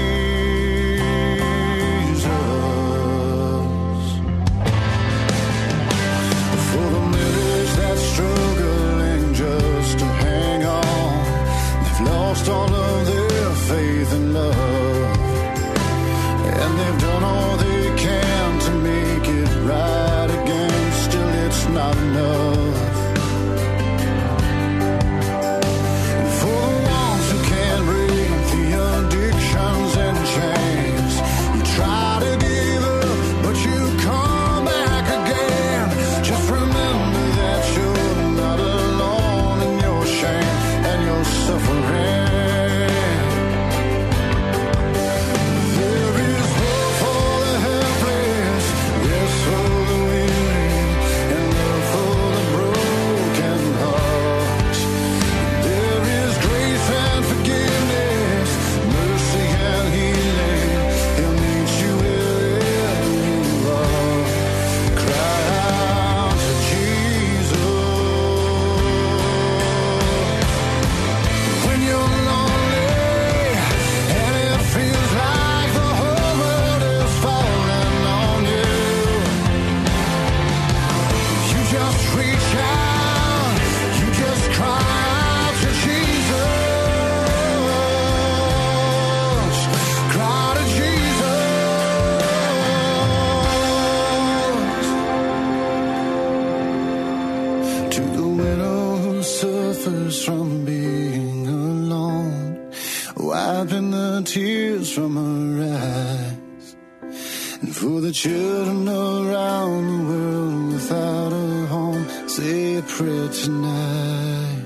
For the millions that struggling just to hang on, they've lost all of their faith and love, and they've done all they can to make it right again. Still, it's not enough. Try to give up, but you come back again. Just remember that you're not alone in your shame and your suffering. There is hope for the helpless, rest for the weary, and love for the broken heart. There is grace and forgiveness, mercy and healing. He'll meet you wherever And for the children around the world without a home, say a prayer tonight.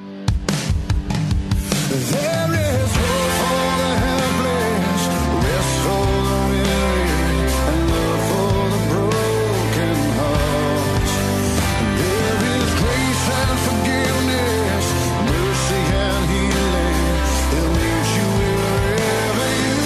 There is hope for the helpless, rest for the weary, and love for the broken heart. There is grace and forgiveness, mercy and healing. He'll meet you wherever you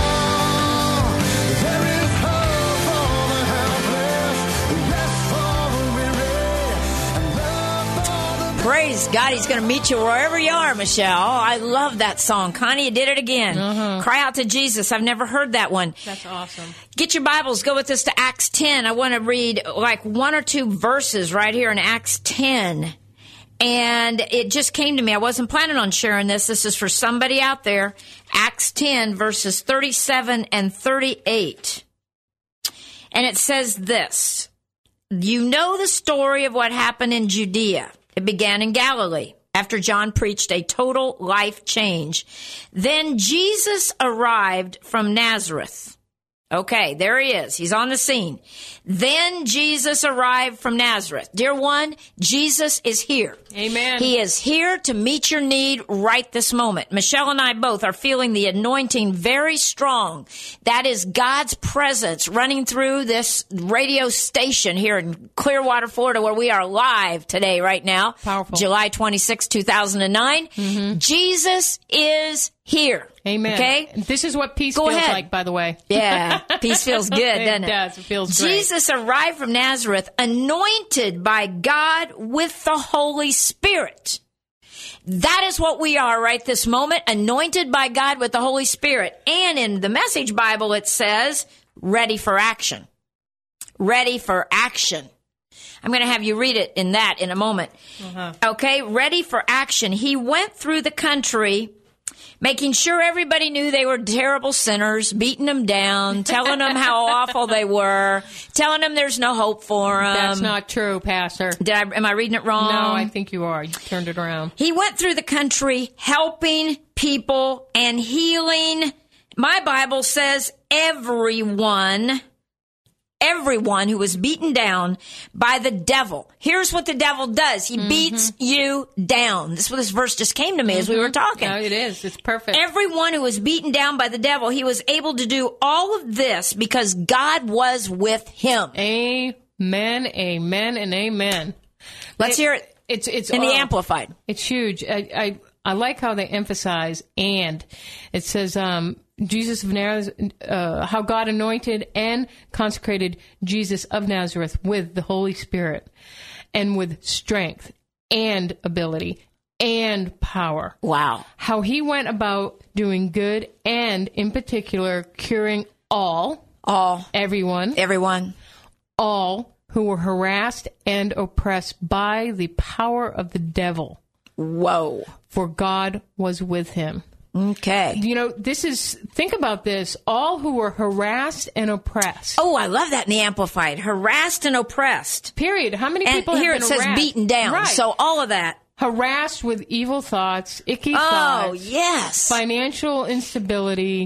are. There is hope for the helpless, rest for the weary, and love for the Praise God, He's going to meet you wherever you are, Michelle. I love that song. Connie, you did it again. Cry out to Jesus. I've never heard that one. That's awesome. Get your Bibles. Go with us to Acts 10. I want to read like one or two verses right here in Acts 10. And it just came to me. I wasn't planning on sharing this. This is for somebody out there. Acts 10, verses 37 and 38. And it says this. You know the story of what happened in Judea. It began in Galilee after John preached a total life change. Then Jesus arrived from Nazareth. Okay, there he is. He's on the scene. Then Jesus arrived from Nazareth. Dear one, Jesus is here. Amen. He is here to meet your need right this moment. Michelle and I both are feeling the anointing very strong. That is God's presence running through this radio station here in Clearwater, Florida, where we are live today, right now. Powerful. July 26, 2009. Mm-hmm. Jesus is here. Amen. Okay? This is what peace feels like, by the way. Yeah. Peace feels good, doesn't it? It does. It feels great. Jesus arrived from Nazareth, anointed by God with the Holy Spirit. That is what we are right this moment, anointed by God with the Holy Spirit. And in the Message Bible, it says, ready for action. Ready for action. I'm going to have you read it in a moment. Okay, ready for action. He went through the country, making sure everybody knew they were terrible sinners, beating them down, telling them how awful they were, telling them there's no hope for them. That's not true, Pastor. Am I reading it wrong? No, I think you are. You turned it around. He went through the country helping people and healing. My Bible says everyone who was beaten down by the devil. Here's what the devil does. He beats you down. This is what this verse just came to me as we were talking. No, it is. It's perfect. Everyone who was beaten down by the devil, he was able to do all of this because God was with him. Amen, amen, and amen. Let's hear it. It's in the Amplified. It's huge. I like how they emphasize and. It says, Jesus of Nazareth, how God anointed and consecrated Jesus of Nazareth with the Holy Spirit and with strength and ability and power. Wow. How he went about doing good and, in particular, curing everyone, all who were harassed and oppressed by the power of the devil. Whoa. For God was with him. Okay. You know, think about this. All who were harassed and oppressed. Oh, I love that in the Amplified. Harassed and oppressed. Period. How many people have been harassed? Here it says beaten down. Right. So all of that. Harassed with evil thoughts, icky thoughts. Oh, yes. Financial instability,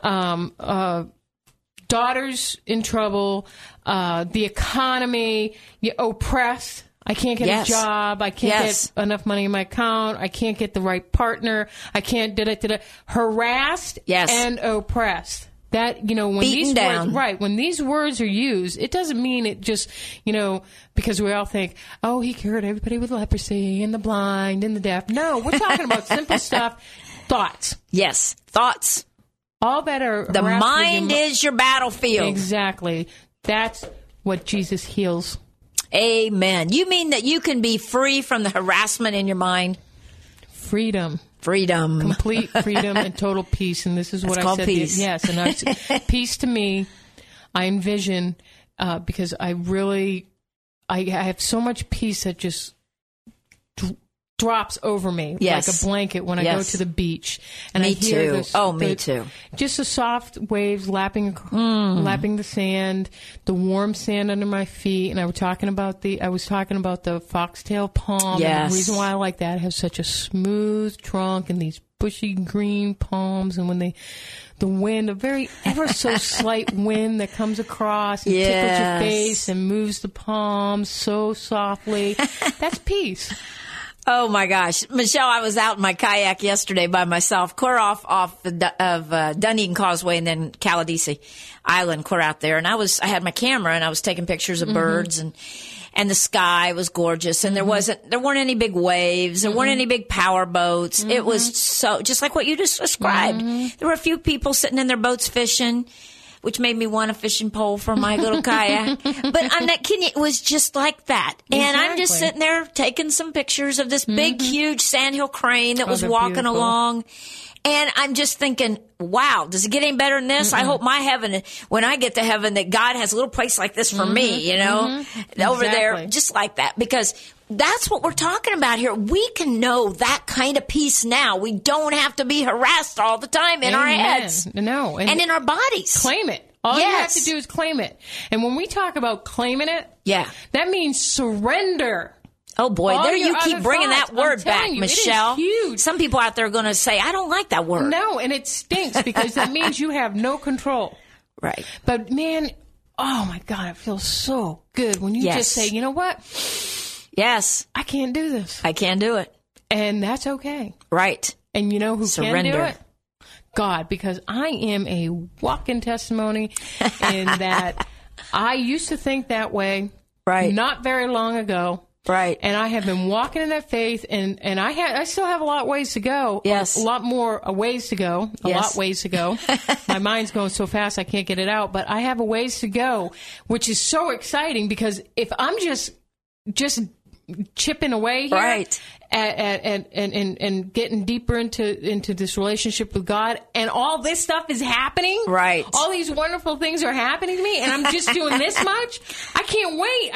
daughters in trouble, the economy, oppressed. I can't get a job. I can't get enough money in my account. I can't get the right partner. I can't harassed and oppressed. That, when these words, when these words are used, it doesn't mean it just, because we all think, oh, he cured everybody with leprosy and the blind and the deaf. No, we're talking about simple stuff. Thoughts. Yes. Thoughts. All that are the mind is your battlefield. Exactly. That's what Jesus heals. Amen. You mean that you can be free from the harassment in your mind? Freedom. Complete freedom and total peace. And this is what I said. Peace. Yes. And peace to me, I envision, because I have so much peace that just drops over me like a blanket when I go to the beach. And me I hear too. This, me too. Just the soft waves lapping the sand, the warm sand under my feet. And I was talking about the foxtail palm. Yes. And the reason why I like that, it has such a smooth trunk and these bushy green palms, and when the wind, a very ever so slight wind that comes across and tickles your face and moves the palms so softly. That's peace. Oh, my gosh. Michelle, I was out in my kayak yesterday by myself, clear off of Dunedin Causeway and then Caladesi Island, clear out there. And I had my camera and I was taking pictures of birds and the sky was gorgeous. And there weren't any big waves. There weren't any big power boats. It was so, just like what you just described. There were a few people sitting in their boats fishing, which made me want a fishing pole for my little kayak. But I'm not kidding you. It was just like that. And I'm just sitting there taking some pictures of this big, huge sandhill crane that was walking along. And I'm just thinking, wow, does it get any better than this? I hope my heaven, when I get to heaven, that God has a little place like this for me, you know, over there, just like that. Because that's what we're talking about here. We can know that kind of peace now. We don't have to be harassed all the time in our heads. No. And in our bodies. Claim it. All you have to do is claim it. And when we talk about claiming it, that means surrender. Oh, boy. There you keep bringing that word back, Michelle. It is huge. Some people out there are going to say, I don't like that word. No, and it stinks because that means you have no control. Right. But, man, oh, my God, it feels so good when you just say, you know what? Yes. I can't do this. I can't do it. And that's okay. Right. And you know who can do it? God, because I am a walking testimony in that I used to think that way not very long ago. Right. And I have been walking in that faith, and I still have a lot of ways to go. Yes. A lot more ways to go. A lot ways to go. My mind's going so fast I can't get it out, but I have a ways to go, which is so exciting because if I'm just chipping away here and getting deeper into this relationship with God, and all this stuff is happening. Right. All these wonderful things are happening to me, and I'm just doing this much. I can't wait.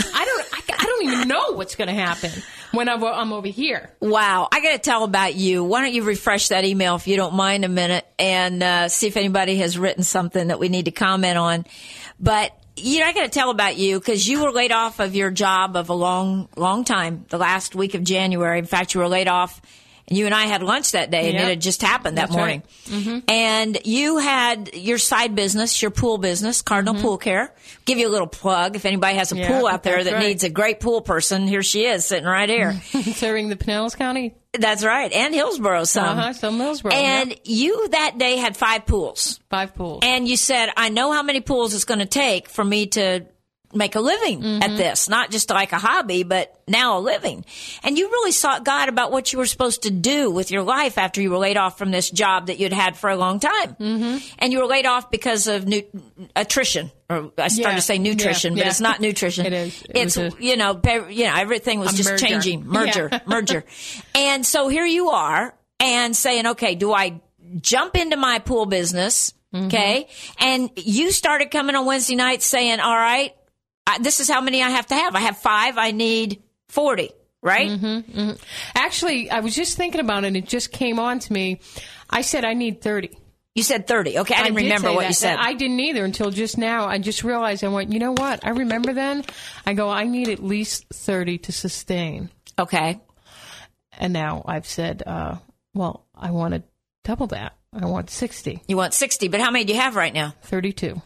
I don't even know what's going to happen when I'm over here. Wow. I got to tell about you. Why don't you refresh that email if you don't mind a minute and see if anybody has written something that we need to comment on. But you know, I got to tell about you because you were laid off of your job of a long, long time, the last week of January. In fact, you were laid off, and you and I had lunch that day, and it had just happened that morning. Right. And you had your side business, your pool business, Cardinal Pool Care. Give you a little plug. If anybody has a pool out there that needs a great pool person, here she is sitting right here. Serving the Pinellas County. That's right. And Hillsborough some. Some Hillsborough. And you that day had 5 pools. 5 pools. And you said, I know how many pools it's going to take for me to make a living at this. Not just like a hobby, but now a living. And you really sought God about what you were supposed to do with your life after you were laid off from this job that you'd had for a long time. And you were laid off because of attrition. Or I started to say nutrition, but it's not nutrition. It is. It's, everything was just merger. changing. Merger. And so here you are and saying, okay, do I jump into my pool business? Okay. And you started coming on Wednesday nights saying, all right, this is how many I have to have. I have 5. I need 40, right? Actually, I was just thinking about it, and it just came on to me. I said I need 30. You said 30. Okay, I didn't remember what you said. I didn't either until just now. I just realized, I went, you know what? I remember then. I go, I need at least 30 to sustain. Okay. And now I've said, well, I want to double that. I want 60. You want 60, but how many do you have right now? 32.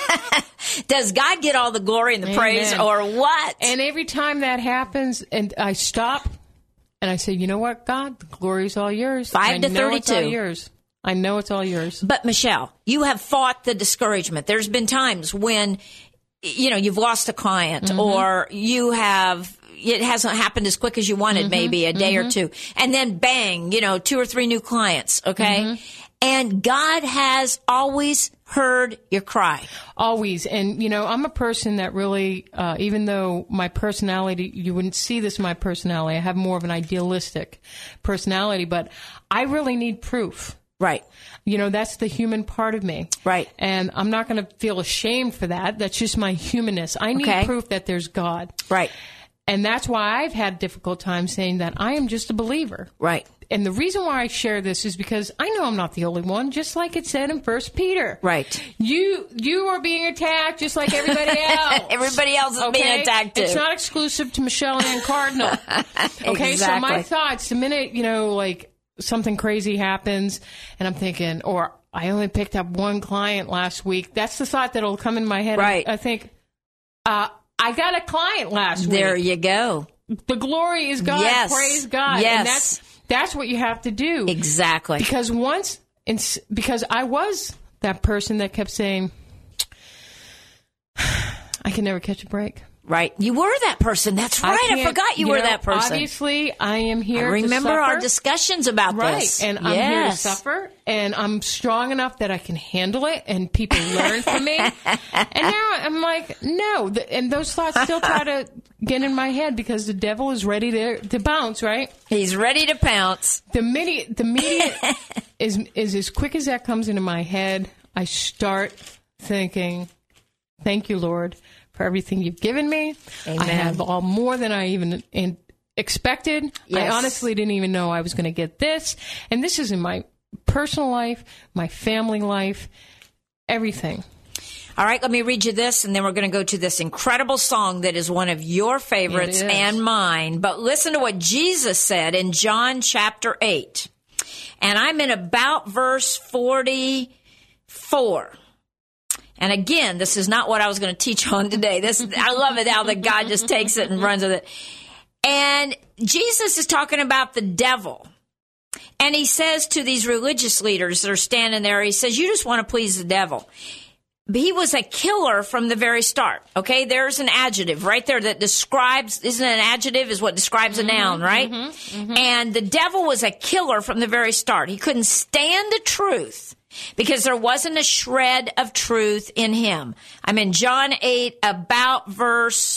Does God get all the glory and the praise, or what? And every time that happens, and I stop, and I say, you know what, God, the glory is all yours. 5 to 32. It's all yours. I know it's all yours. But, Michelle, you have fought the discouragement. There's been times when, you've lost a client, or it hasn't happened as quick as you wanted, maybe a day or two. And then bang, 2 or 3 new clients, okay? And God has always heard your cry. Always. And, I'm a person that really, even though my personality, you wouldn't see this in my personality, I have more of an idealistic personality, but I really need proof. Right. That's the human part of me. Right. And I'm not going to feel ashamed for that. That's just my humanness. I need proof that there's God. Right. And that's why I've had difficult times saying that I am just a believer. Right. And the reason why I share this is because I know I'm not the only one, just like it said in 1 Peter. Right. You are being attacked just like everybody else. Everybody else is being attacked too. It's not exclusive to Michelle Ann Cardinal. Okay, Exactly. So my thoughts, the minute, something crazy happens, and I'm thinking, or I only picked up one client last week. That's the thought that'll come in my head. Right. I think, I got a client last week. There you go. The glory is God. Yes. Praise God. Yes. And that's what you have to do. Exactly. Because because I was that person that kept saying, I can never catch a break. Right. You were that person. That's right. I forgot you were that person. Obviously, I am here to remember suffer. our discussions about this. And I'm here to suffer, and I'm strong enough that I can handle it, and people learn from me. And now I'm like, no. And those thoughts still try to get in my head because the devil is ready to bounce, right? He's ready to pounce. The media is as quick as that comes into my head, I start thinking, thank you, Lord, for everything you've given me. Amen. I have all more than I even expected. Yes. I honestly didn't even know I was going to get this. And this is in my personal life, my family life, everything. All right, let me read you this, and then we're going to go to this incredible song that is one of your favorites and mine. But listen to what Jesus said in John chapter 8. And I'm in about verse 44. And again, this is not what I was going to teach on today. I love it how that God just takes it and runs with it. And Jesus is talking about the devil. And he says to these religious leaders that are standing there, he says, you just want to please the devil. He was a killer from the very start. Okay, there's an adjective right there that describes, isn't it an adjective is what describes a noun, right? And the devil was a killer from the very start. He couldn't stand the truth because there wasn't a shred of truth in him. I'm in John 8, about verse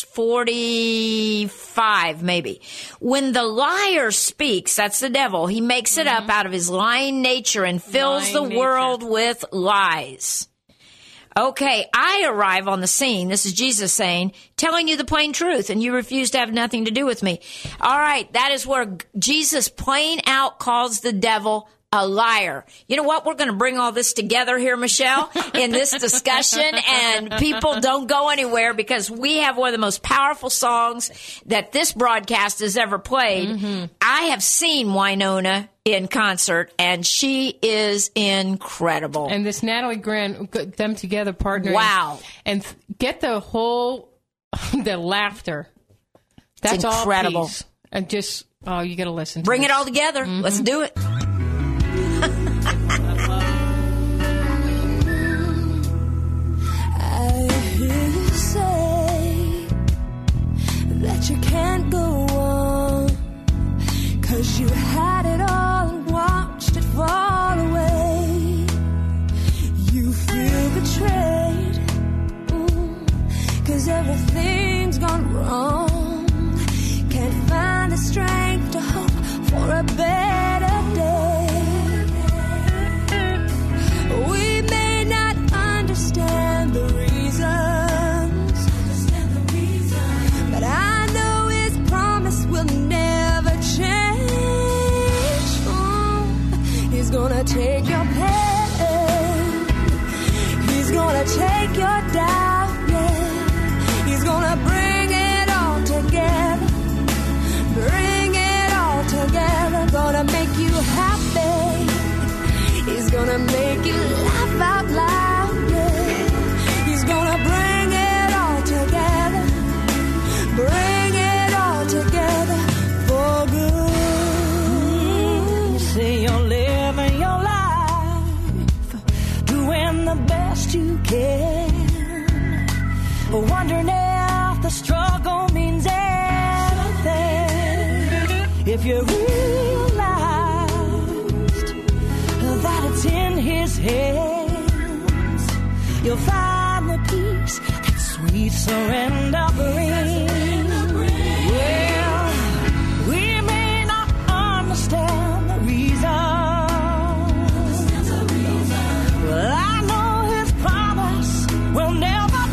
45, maybe. When the liar speaks, that's the devil, he makes it up out of his lying nature and fills the world with lies. Okay, I arrive on the scene, this is Jesus saying, telling you the plain truth, and you refuse to have nothing to do with me. All right, that is where Jesus plain out calls the devil a liar. You know what? We're going to bring all this together here, Michelle, in this discussion, and people don't go anywhere because we have one of the most powerful songs that this broadcast has ever played. I have seen Wynonna in concert, and she is incredible. And this Natalie Grant, them together partnering. Wow. And get the whole, the laughter. That's it's incredible. All peace. And just, you got to listen to Bring this. it all together. Let's do it. I hear you say that you can't go on 'cause you had it all and watched it fall away. You feel betrayed 'cause everything's gone wrong. Can't find the strength to hope for a better day. We may not understand the reasons, but I know His promise will never change. He's gonna take your pain, He's gonna take your doubt, yeah. He's gonna bring it all together, bring it all together. Gonna make you happy, He's gonna make you laugh out loud, yeah. He's gonna bring it all together, bring it all together for good. You say you're living your life, doing the best you can, wondering if the struggle means anything. If you realize that it's in His hands, you'll find the peace that sweet surrender brings. Well, we may not understand the reasons, but I know His promise will never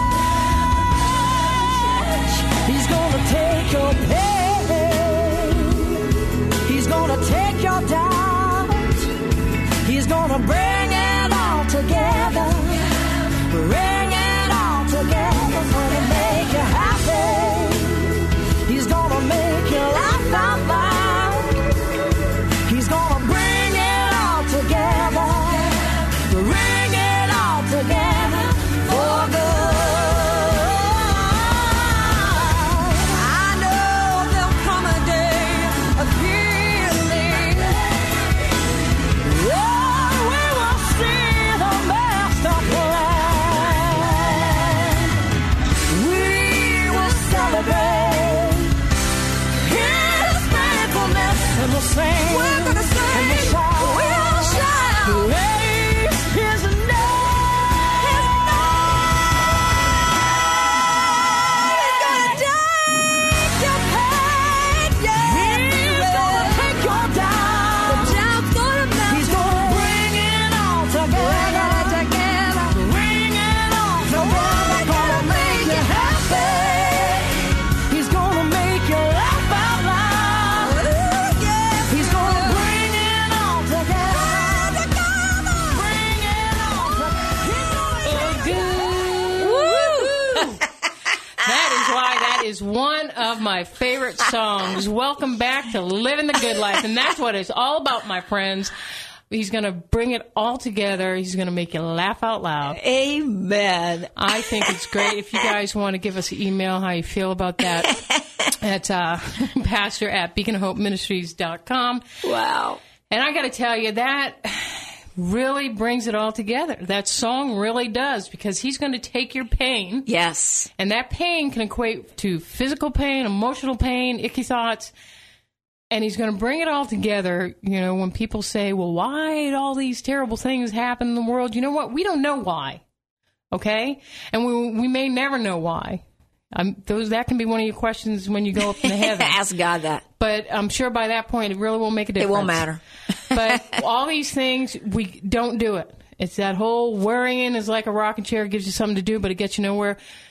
change. He's gonna take your pain, He's gonna take your doubt, He's gonna bring it all together, bring it all together, gonna make you happy, He's gonna make you laugh out loud, He's gonna is one of my favorite songs. Welcome back to Living the Good Life. And that's what it's all about, my friends. He's going to bring it all together. He's going to make you laugh out loud. Amen. I think it's great. If you guys want to give us an email how you feel about that, at pastor@beaconofhopeministries.com. Wow. And I got to tell you, that really brings it all together. That song really does, because he's going to take your pain. Yes. And that pain can equate to physical pain, emotional pain, icky thoughts. And he's going to bring it all together. You know, when people say, well, why did all these terrible things happen in the world? You know what? We don't know why. Okay? And we may never know why. That can be one of your questions when you go up into heaven. Ask God that. But I'm sure by that point it really won't make a difference. It won't matter. But all these things, we don't do it. It's that whole worrying is like a rocking chair. It gives you something to do, but it gets you nowhere.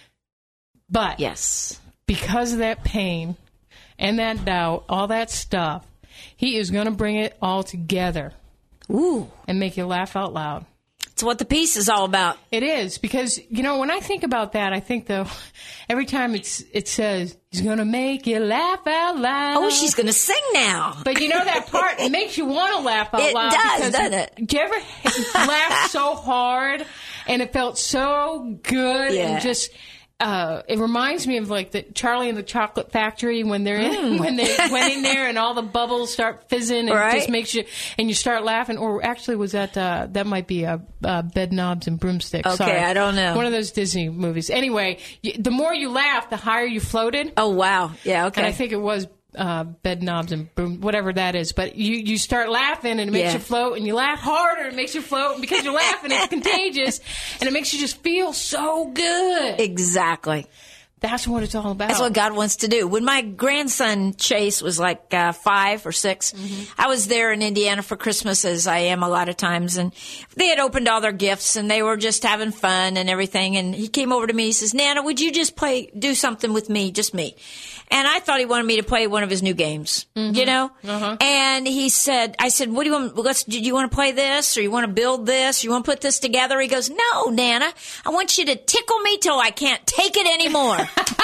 But yes, because of that pain and that doubt, all that stuff, he is going to bring it all together. Ooh. And make you laugh out loud. It's what the peace is all about. It is, because, you know, when I think about that, I think, though, every time it says, he's going to make you laugh out loud. Oh, she's going to sing now. But you know that part, it makes you want to laugh out loud. It does, doesn't it? Do you ever laugh so hard and it felt so good and just... it reminds me of like the Charlie and the Chocolate Factory when they're when they went in there and all the bubbles start fizzing and it just makes you and you start laughing. Or actually, was that might be Bed Knobs and Broomsticks? Okay, Sorry. I don't know. One of those Disney movies. Anyway, the more you laugh, the higher you floated. Oh wow, yeah, okay. And I think it was Bed Knobs and Broom, whatever that is. But you start laughing and it makes you float, and you laugh harder and it makes you float. And because you're laughing, it's contagious, and it makes you just feel so good. Exactly. That's what it's all about. That's what God wants to do. When my grandson Chase was like 5 or 6, I was there in Indiana for Christmas, as I am a lot of times, and they had opened all their gifts and they were just having fun and everything. And he came over to me. He says, "Nana, would you just do something with me, just me?" And I thought he wanted me to play one of his new games, you know? And I said, "What do you want? Do you want to play this, or you want to build this, or you want to put this together?" He goes, "No, Nana, I want you to tickle me till I can't take it anymore."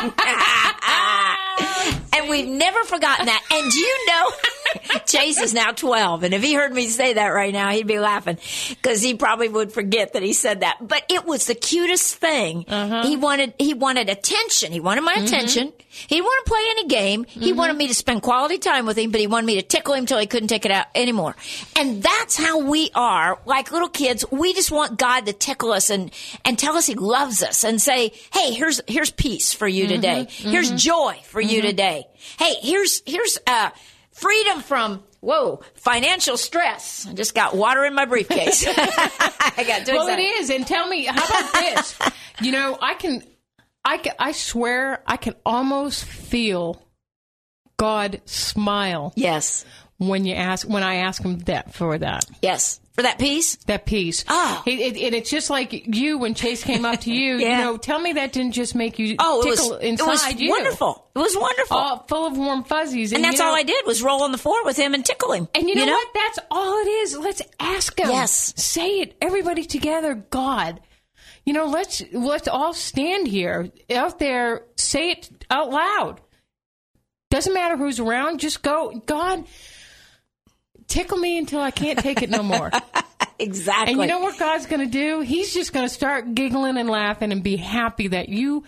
And we've never forgotten that. And do you know, Chase is now 12, and if he heard me say that right now, he'd be laughing, because he probably would forget that he said that. But it was the cutest thing. He wanted attention. He wanted my attention. He didn't want to play any game. He wanted me to spend quality time with him, but he wanted me to tickle him till he couldn't take it out anymore. And that's how we are, like little kids. We just want God to tickle us and tell us he loves us and say, "Hey, here's peace for you today. Here's joy for you today. Hey, here's freedom from financial stress." I just got water in my briefcase. I got too excited. It is. And tell me, how about this? You know, I swear I can almost feel God smile. Yes. When I ask him for that. Yes. For that peace? That peace. Oh. It's just like you, when Chase came up to you, you know, tell me that didn't just make you tickle inside you. It was wonderful. It was wonderful. Full of warm fuzzies. And that's all I did was roll on the floor with him and tickle him. And you know what? That's all it is. Let's ask him. Yes. Say it. Everybody together. God. You know, let's all stand here out there. Say it out loud. Doesn't matter who's around. Just go, God, tickle me until I can't take it no more. Exactly. And you know what God's going to do? He's just going to start giggling and laughing and be happy that you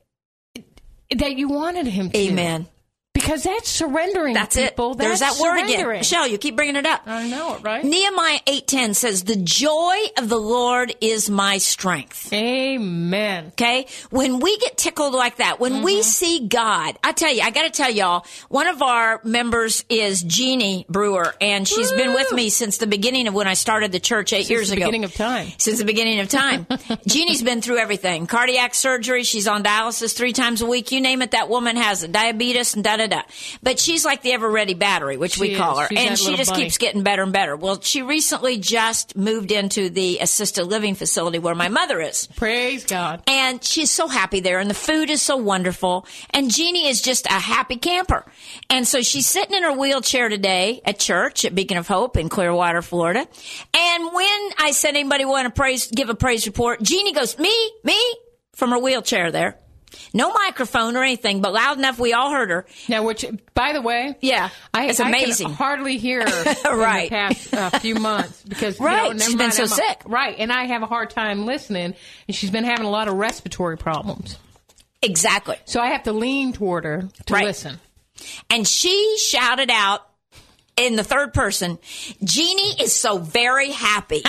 wanted him to. Amen. Because that's surrendering. That's people. It. There's that word again. Michelle, you keep bringing it up. I know it, right? Nehemiah 8:10 says, "The joy of the Lord is my strength." Amen. Okay? When we get tickled like that, when we see God, I tell you, I got to tell y'all, one of our members is Jeannie Brewer, and she's been with me since the beginning of when I started the church 8 years ago. Since the beginning of time. Since the beginning of time. Jeannie's been through everything. Cardiac surgery. She's on dialysis 3 times a week. You name it, that woman has it. Diabetes and da-da-da. But she's like the ever-ready battery, which we call her. And she just keeps getting better and better. Well, she recently just moved into the assisted living facility where my mother is. Praise God. And she's so happy there, and the food is so wonderful. And Jeannie is just a happy camper. And so she's sitting in her wheelchair today at church at Beacon of Hope in Clearwater, Florida. And when I said, "Anybody want to give a praise report?" Jeannie goes, me, from her wheelchair there. No microphone or anything, but loud enough we all heard her. Now, which, by the way, it's amazing. I can hardly hear her right. in the past few months because she's been so sick. Right, and I have a hard time listening, and she's been having a lot of respiratory problems. Exactly. So I have to lean toward her to listen. And she shouted out in the third person, Jeannie is so very happy.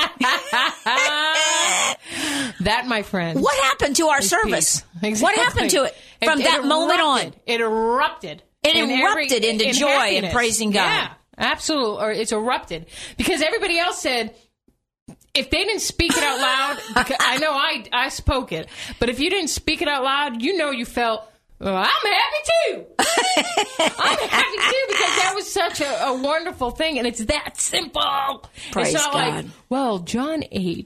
That, my friend. What happened to our service? Exactly. What happened to it from that moment on? It erupted. It erupted into joy happiness. and praising God. Yeah, absolutely. Or it's erupted. Because everybody else said, if they didn't speak it out loud, because I know I spoke it, but if you didn't speak it out loud, you felt, well, I'm happy too. I'm happy too because that was such a wonderful thing, and it's that simple. Praise it's not God. like, well, John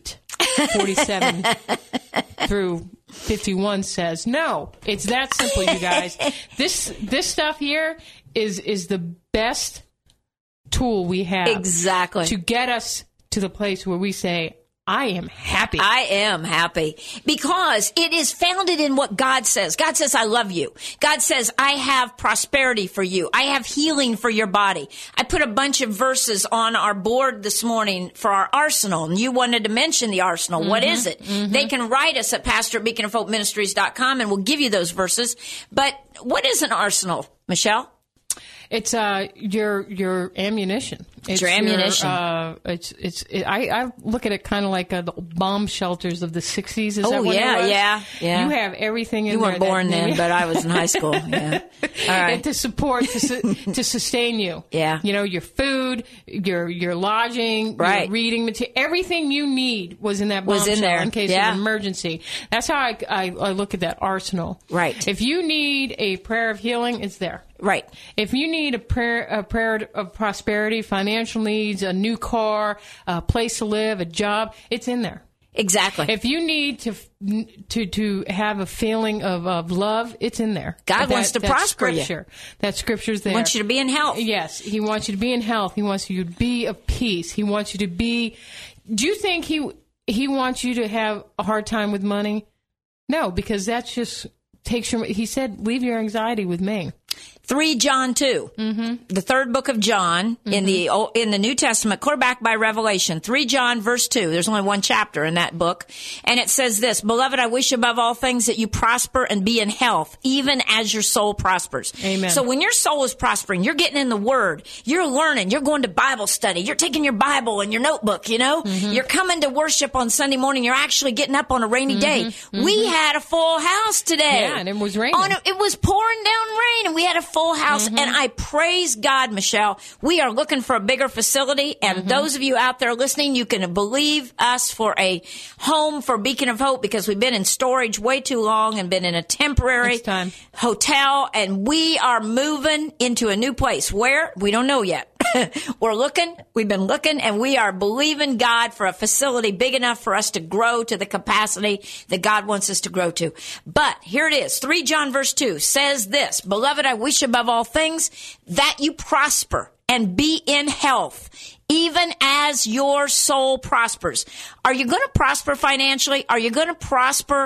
8:47 through 51 says, no, it's that simple, you guys. This stuff here is the best tool we have exactly to get us to the place where we say, I am happy. I am happy because it is founded in what God says. God says, I love you. God says, I have prosperity for you. I have healing for your body. I put a bunch of verses on our board this morning for our arsenal, and you wanted to mention the arsenal. Mm-hmm. What is it? Mm-hmm. They can write us at pastor@beaconofhopeministries.com, and we'll give you those verses. But what is an arsenal, Michelle? It's your ammunition. It's your ammunition. I look at it kind of like the bomb shelters of the 60s. Is that what it was? Yeah. You have everything in there. You weren't born then, but I was in high school. Yeah. All right. And to support, to sustain you. Yeah. Your food, your lodging, your reading material, everything you need was in that bomb shell in case of an emergency. That's how I look at that arsenal. Right. If you need a prayer of healing, it's there. Right. If you need a prayer of prosperity, financial needs, a new car, a place to live, a job, it's in there. Exactly. If you need to have a feeling of love, it's in there. God wants to prosper you. That scripture's there. He wants you to be in health. Yes, He wants you to be in health. He wants you to be of peace. He wants you to be. Do you think He wants you to have a hard time with money? No, because that's just takes your. He said, "Leave your anxiety with me." 3 John 2, the third book of John in the New Testament, clear back by Revelation. 3 John verse 2. There's only one chapter in that book. And it says this, Beloved, I wish above all things that you prosper and be in health, even as your soul prospers. Amen. So when your soul is prospering, you're getting in the Word, you're learning, you're going to Bible study, you're taking your Bible and your notebook, you're coming to worship on Sunday morning, you're actually getting up on a rainy day. We had a full house today. Yeah, and it was raining. It was pouring down rain, and we had a full house, and I praise God, Michelle. We are looking for a bigger facility, and those of you out there listening, you can believe us for a home for Beacon of Hope because we've been in storage way too long and been in a temporary hotel, and we are moving into a new place. Where? We don't know yet. We're looking, we've been looking, and we are believing God for a facility big enough for us to grow to the capacity that God wants us to grow to. But here it is. 3 John verse 2 says this, Beloved, I wish above all things that you prosper and be in health, even as your soul prospers. Are you going to prosper financially? Are you going to prosper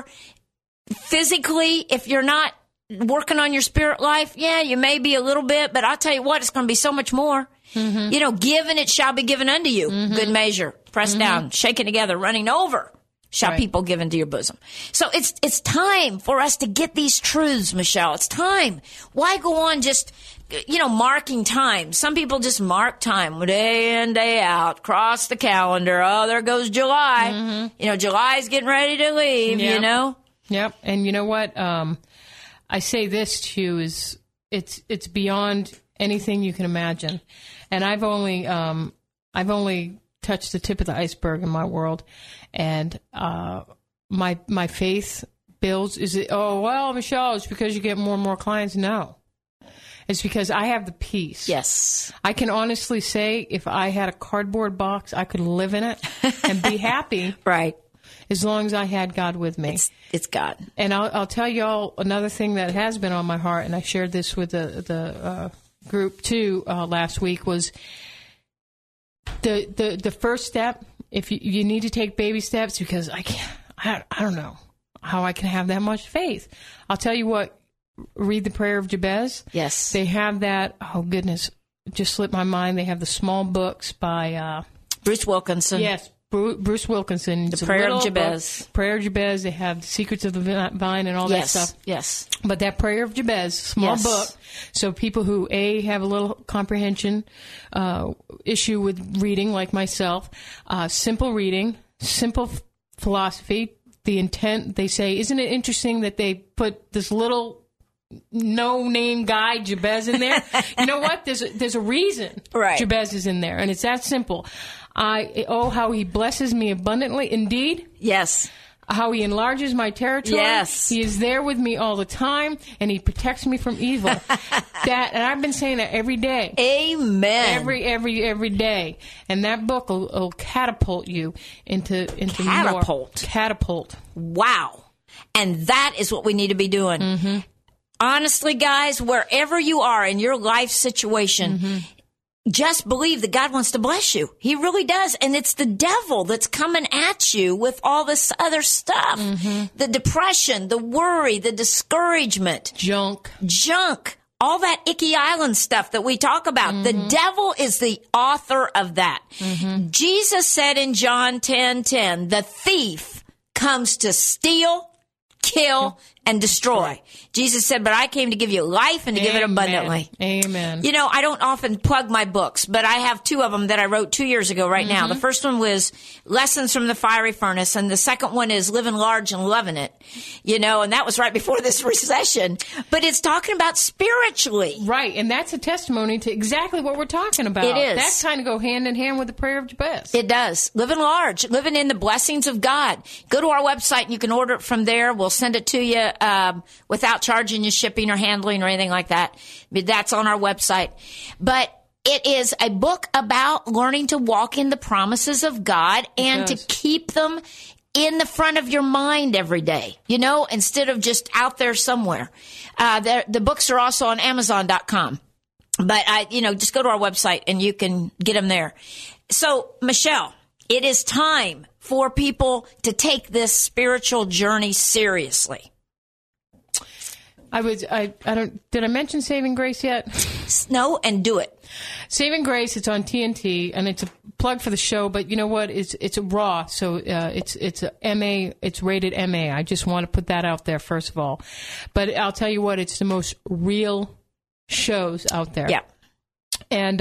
physically if you're not working on your spirit life? Yeah, you may be a little bit, but I'll tell you what, it's going to be so much more. Give and it shall be given unto you. Good measure, pressed down, shaken together, running over, shall people give into your bosom. So it's time for us to get these truths, Michelle. It's time. Why go on just, marking time? Some people just mark time day in, day out, cross the calendar. Oh, there goes July. July's getting ready to leave, Yep. And you know what? I say this to you is it's beyond anything you can imagine. And I've only touched the tip of the iceberg in my world. And my faith builds. Is it, Michelle, it's because you get more and more clients? No. It's because I have the peace. Yes. I can honestly say if I had a cardboard box, I could live in it and be happy. Right. As long as I had God with me. It's God. And I'll tell you all another thing that has been on my heart, and I shared this with the group too last week, was the first step. If you need to take baby steps, because I don't know. how I can have that much faith. I'll tell you what, read the Prayer of Jabez. Yes. They have that, oh goodness, it just slipped my mind. They have the small books by... Bruce Wilkinson. Yes, Bruce Wilkinson. The Prayer of Jabez. Prayer of Jabez. They have the Secrets of the Vine and all that stuff. Yes. But that Prayer of Jabez, small book, so people who, A, have a little comprehension issue with reading, like myself, simple reading, simple philosophy, the intent, they say, isn't it interesting that they put this little no-name guy, Jabez, in there? You know what? There's a reason Jabez is in there, and it's that simple. How he blesses me abundantly. Indeed. Yes. How he enlarges my territory. Yes. He is there with me all the time, and he protects me from evil. And I've been saying that every day. Amen. Every day. And that book will catapult you into catapult. More. Catapult. Wow. And that is what we need to be doing. Mm-hmm. Honestly, guys, wherever you are in your life situation, just believe that God wants to bless you. He really does. And it's the devil that's coming at you with all this other stuff. The depression, the worry, the discouragement. Junk. All that icky island stuff that we talk about. The devil is the author of that. Jesus said in John 10:10, the thief comes to steal, kill, and destroy. Jesus said, but I came to give you life and to give it abundantly. Amen. You know, I don't often plug my books, but I have two of them that I wrote 2 years ago right now. The first one was Lessons from the Fiery Furnace, and the second one is Living Large and Loving It. You know, and that was right before this recession. But it's talking about spiritually. Right, and that's a testimony to exactly what we're talking about. It is. That kind of go hand in hand with the Prayer of Jabez. It does. Living large, living in the blessings of God. Go to our website and you can order it from there. We'll send it to you without charging you shipping or handling or anything like that. That's on our website. But it is a book about learning to walk in the promises of God and to keep them in the front of your mind every day, you know, instead of just out there somewhere. The books are also on Amazon.com. But, just go to our website and you can get them there. So, Michelle, it is time for people to take this spiritual journey seriously. Did I mention Saving Grace yet? No, and do it. Saving Grace, it's on TNT, and it's a plug for the show, but you know what? It's a raw, so it's a MA, it's rated MA. I just want to put that out there, first of all. But I'll tell you what, it's the most real shows out there. Yeah. And,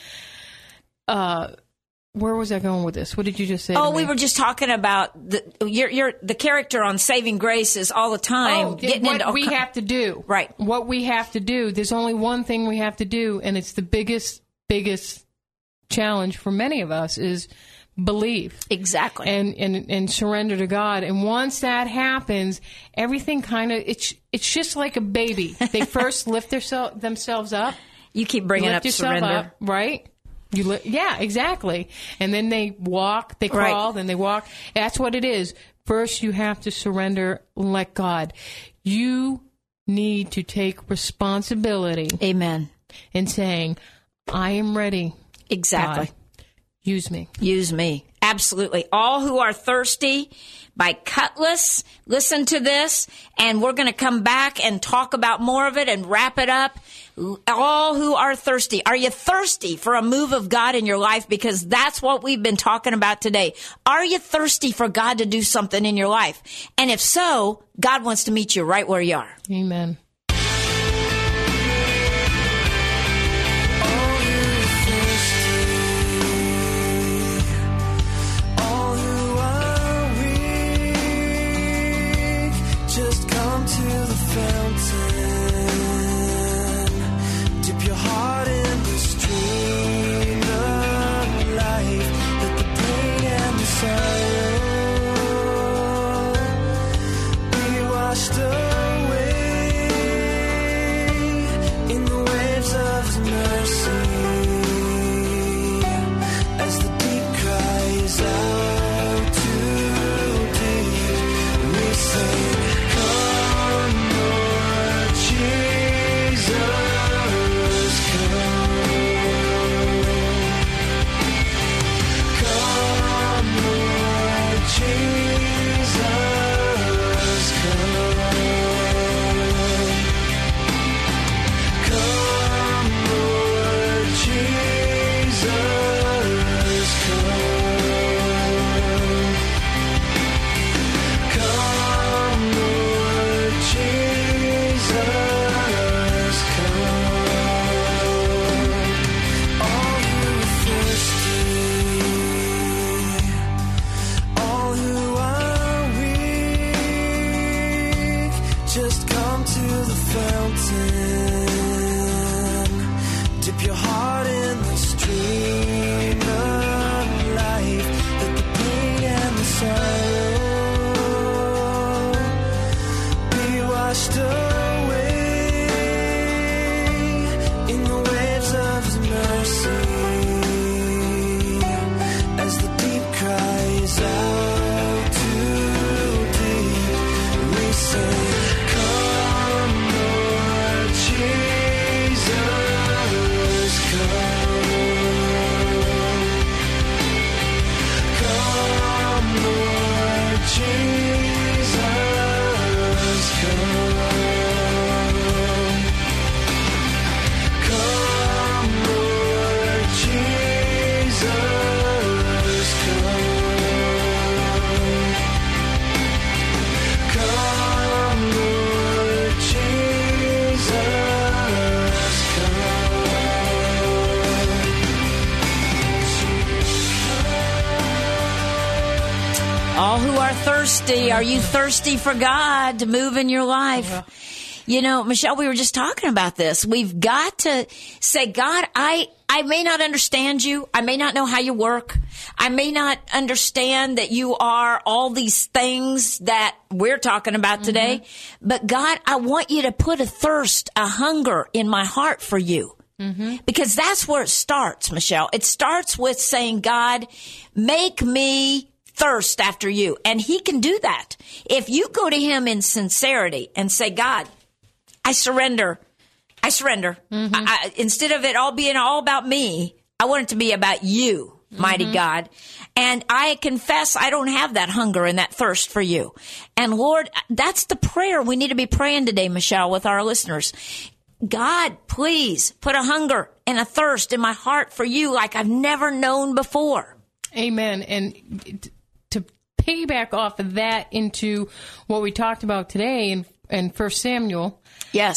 where was I going with this? What did you just say? We were just talking about the character on Saving Grace is all the time getting what we have to do. Right. What we have to do. There's only one thing we have to do, and it's the biggest challenge for many of us is believe. Exactly. And surrender to God. And once that happens, everything kind of, it's just like a baby. They first lift themselves up. You keep bringing up surrender. Up, right? Yeah, exactly. And then they walk, they crawl, then they walk. That's what it is. First, you have to surrender and let God. You need to take responsibility. Amen. In saying, I am ready. Exactly. God, use me. Use me. Absolutely. All Who Are Thirsty by Cutlass. Listen to this, and we're going to come back and talk about more of it and wrap it up. All Who Are Thirsty. Are you thirsty for a move of God in your life? Because that's what we've been talking about today. Are you thirsty for God to do something in your life? And if so, God wants to meet you right where you are. Amen. Come, Lord Jesus. Come to the fountain, dip your heart in the stream of life. Let the pain and the sorrow be washed away in the waves of His mercy. As the deep cries out to deep, we say, come, Lord Jesus, come. Come, Lord Jesus, come. Come, Lord Jesus, come, Lord Jesus, All who are thirsty, are you thirsty for God to move in your life? You know, Michelle, we were just talking about this. We've got to say, God, I may not understand you. I may not know how you work. I may not understand that you are all these things that we're talking about today. But God, I want you to put a thirst, a hunger in my heart for you. Because that's where it starts, Michelle. It starts with saying, God, make me thirst after you. And He can do that. If you go to Him in sincerity and say, God, I surrender. I surrender. Instead of it all being all about me, I want it to be about you, mighty God. And I confess I don't have that hunger and that thirst for you. And Lord, that's the prayer we need to be praying today, Michelle, with our listeners. God, please put a hunger and a thirst in my heart for you like I've never known before. Amen. And to piggyback off of that into what we talked about today in 1 Samuel. Yes.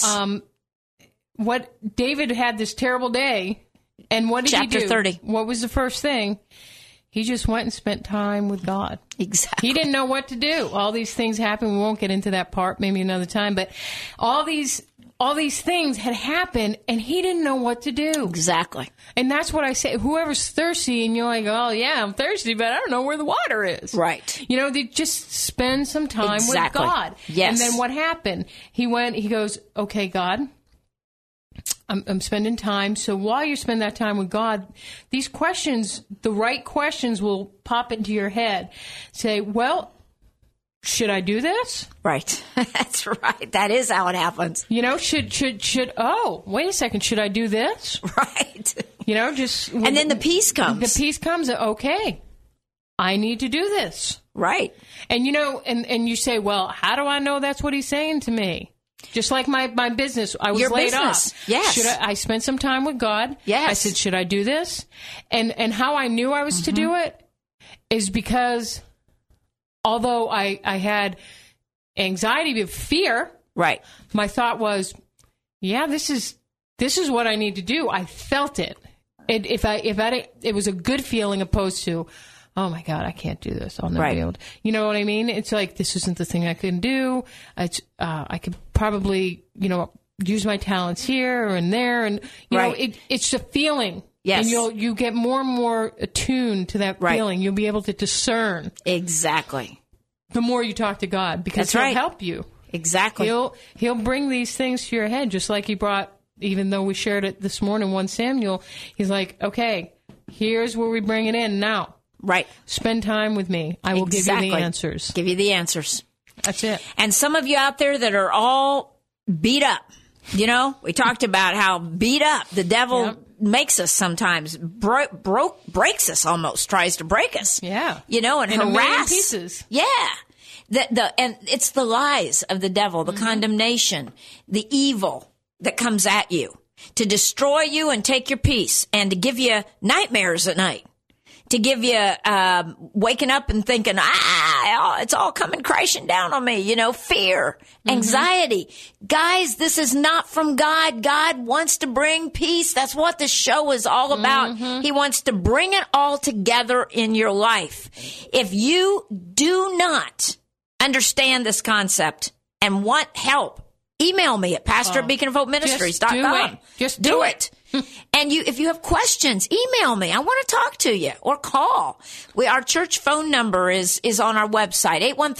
What David had this terrible day, and what did he do? Chapter 30. What was the first thing? He just went and spent time with God. Exactly. He didn't know what to do. All these things happened. We won't get into that part, maybe another time. But all these things had happened, and he didn't know what to do. Exactly. And that's what I say. Whoever's thirsty, and you're like, oh, yeah, I'm thirsty, but I don't know where the water is. Right. You know, they just spend some time with God. Yes. And then what happened? He goes, okay, God, I'm spending time. So while you spend that time with God, these questions, the right questions will pop into your head. Say, well, should I do this? Right. That's right. That is how it happens. You know, oh, wait a second. Should I do this? Right. You know, and then the peace comes. The peace comes. Okay. I need to do this. Right. And you know, and you say, well, how do I know that's what He's saying to me? Just like my business, I was laid off. Yes. I spent some time with God. Yes. I said, should I do this? And how I knew I was to do it is because although I had anxiety of fear, right, my thought was, yeah, this is what I need to do. I felt it. It was a good feeling opposed to, oh my God, I can't do this. I'll never be able to. You know what I mean? It's like, this isn't the thing I can do. I could probably, use my talents here and there. And, you know, it's a feeling. Yes. And you get more and more attuned to that feeling. You'll be able to discern. Exactly. The more you talk to God, because He'll help you. Exactly. He'll bring these things to your head, just like He brought, even though we shared it this morning, 1 Samuel, He's like, okay, here's where we bring it in now. Right. Spend time with me. I will give you the answers. Give you the answers. That's it. And some of you out there that are all beat up, we talked about how beat up the devil makes us sometimes, breaks us almost, tries to break us. Yeah. And in harass. Pieces. Yeah. And it's the lies of the devil, the condemnation, the evil that comes at you to destroy you and take your peace and to give you nightmares at night. To give you waking up and thinking, it's all coming crashing down on me, fear, anxiety. Guys, this is not from God. God wants to bring peace. That's what this show is all about. He wants to bring it all together in your life. If you do not understand this concept and want help email me at pastor@beaconofhopeministries.com. Just do it. And if you have questions, email me. I want to talk to you, or call. Our church phone number is on our website,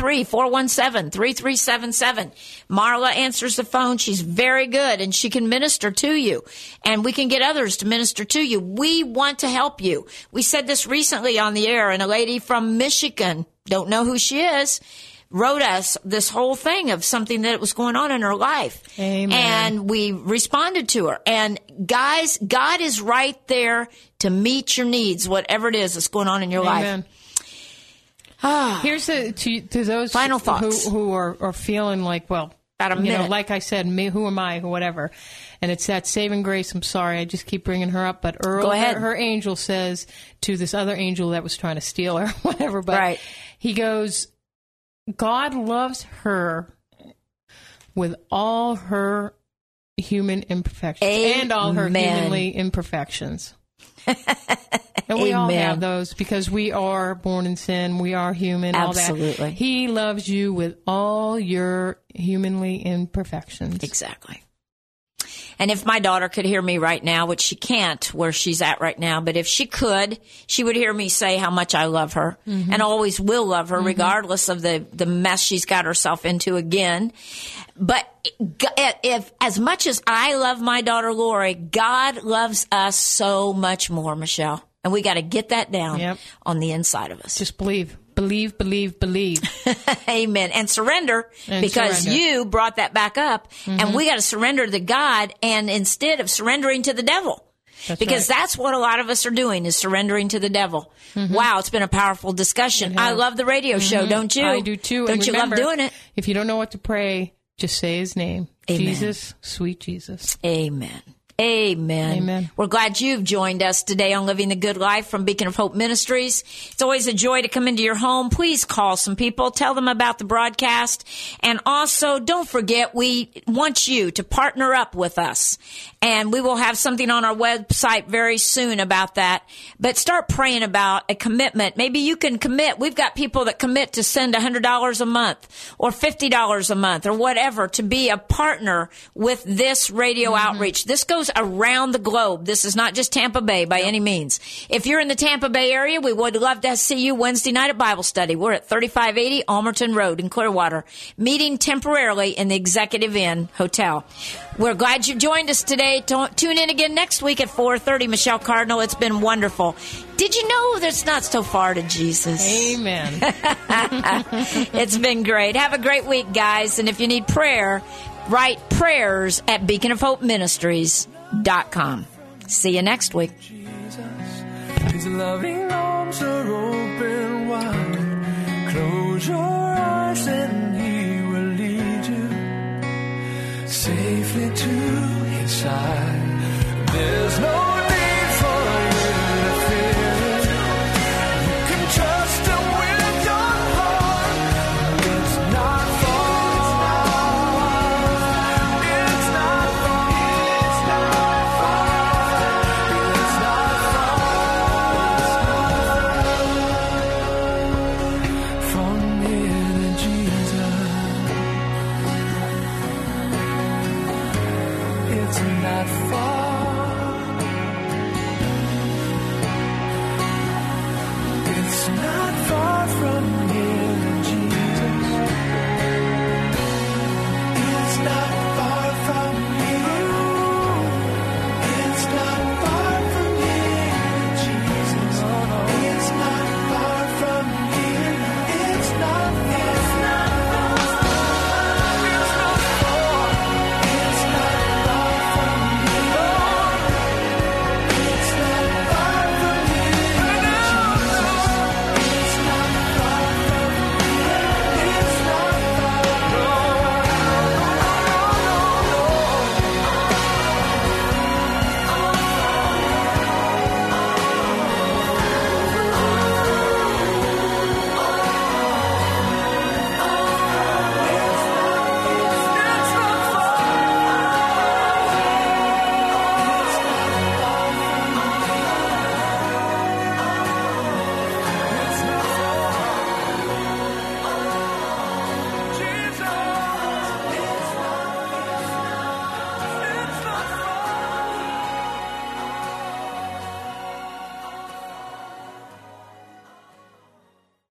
813-417-3377. Marla answers the phone. She's very good, and she can minister to you, and we can get others to minister to you. We want to help you. We said this recently on the air, and a lady from Michigan, don't know who she is, wrote us this whole thing of something that was going on in her life. Amen. And we responded to her. And guys, God is right there to meet your needs, whatever it is that's going on in your Amen. life. Here's to those final thoughts who are feeling like, well, about a minute. Like I said, me, who am I, whatever. And it's that saving grace. I'm sorry, I just keep bringing her up. But Earl, her angel says to this other angel that was trying to steal her, whatever. But he goes, God loves her with all her human imperfections and all her humanly imperfections. And we all have those because we are born in sin. We are human. Absolutely. All that. He loves you with all your humanly imperfections. Exactly. And if my daughter could hear me right now, which she can't where she's at right now, but if she could, she would hear me say how much I love her and always will love her regardless of the mess she's got herself into again. But if as much as I love my daughter Lori, God loves us so much more, Michelle. And we got to get that down on the inside of us. Just believe. Believe, believe, believe. Amen. And surrender, because you brought that back up. And we got to surrender to God, and instead of surrendering to the devil. That's what a lot of us are doing, is surrendering to the devil. Wow, it's been a powerful discussion. I love the radio show, don't you? I do too. Don't you love doing it? If you don't know what to pray, just say his name. Amen. Jesus, sweet Jesus. Amen. Amen. Amen. We're glad you've joined us today on Living the Good Life from Beacon of Hope Ministries. It's always a joy to come into your home. Please call some people. Tell them about the broadcast. And also, don't forget, we want you to partner up with us. And we will have something on our website very soon about that. But start praying about a commitment. Maybe you can commit. We've got people that commit to send $100 a month or $50 a month or whatever to be a partner with this radio outreach. This goes around the globe. This is not just Tampa Bay by any means. If you're in the Tampa Bay area, we would love to see you Wednesday night at Bible study. We're at 3580 Almerton Road in Clearwater, meeting temporarily in the Executive Inn Hotel. We're glad you joined us today. Tune in again next week at 4:30. Michelle Cardinal, it's been wonderful. Did you know that it's not so far to Jesus? Amen. It's been great. Have a great week, guys. And if you need prayer, write prayers at beaconofhopeministries.com. See you next week. His loving arms are open wide. Close your eyes and he will lead you safely to his side. There's no need for you to fear. You can trust him with your heart. It's not far. It's not far. It's not far. It's not far. From here to Jesus. It's not far.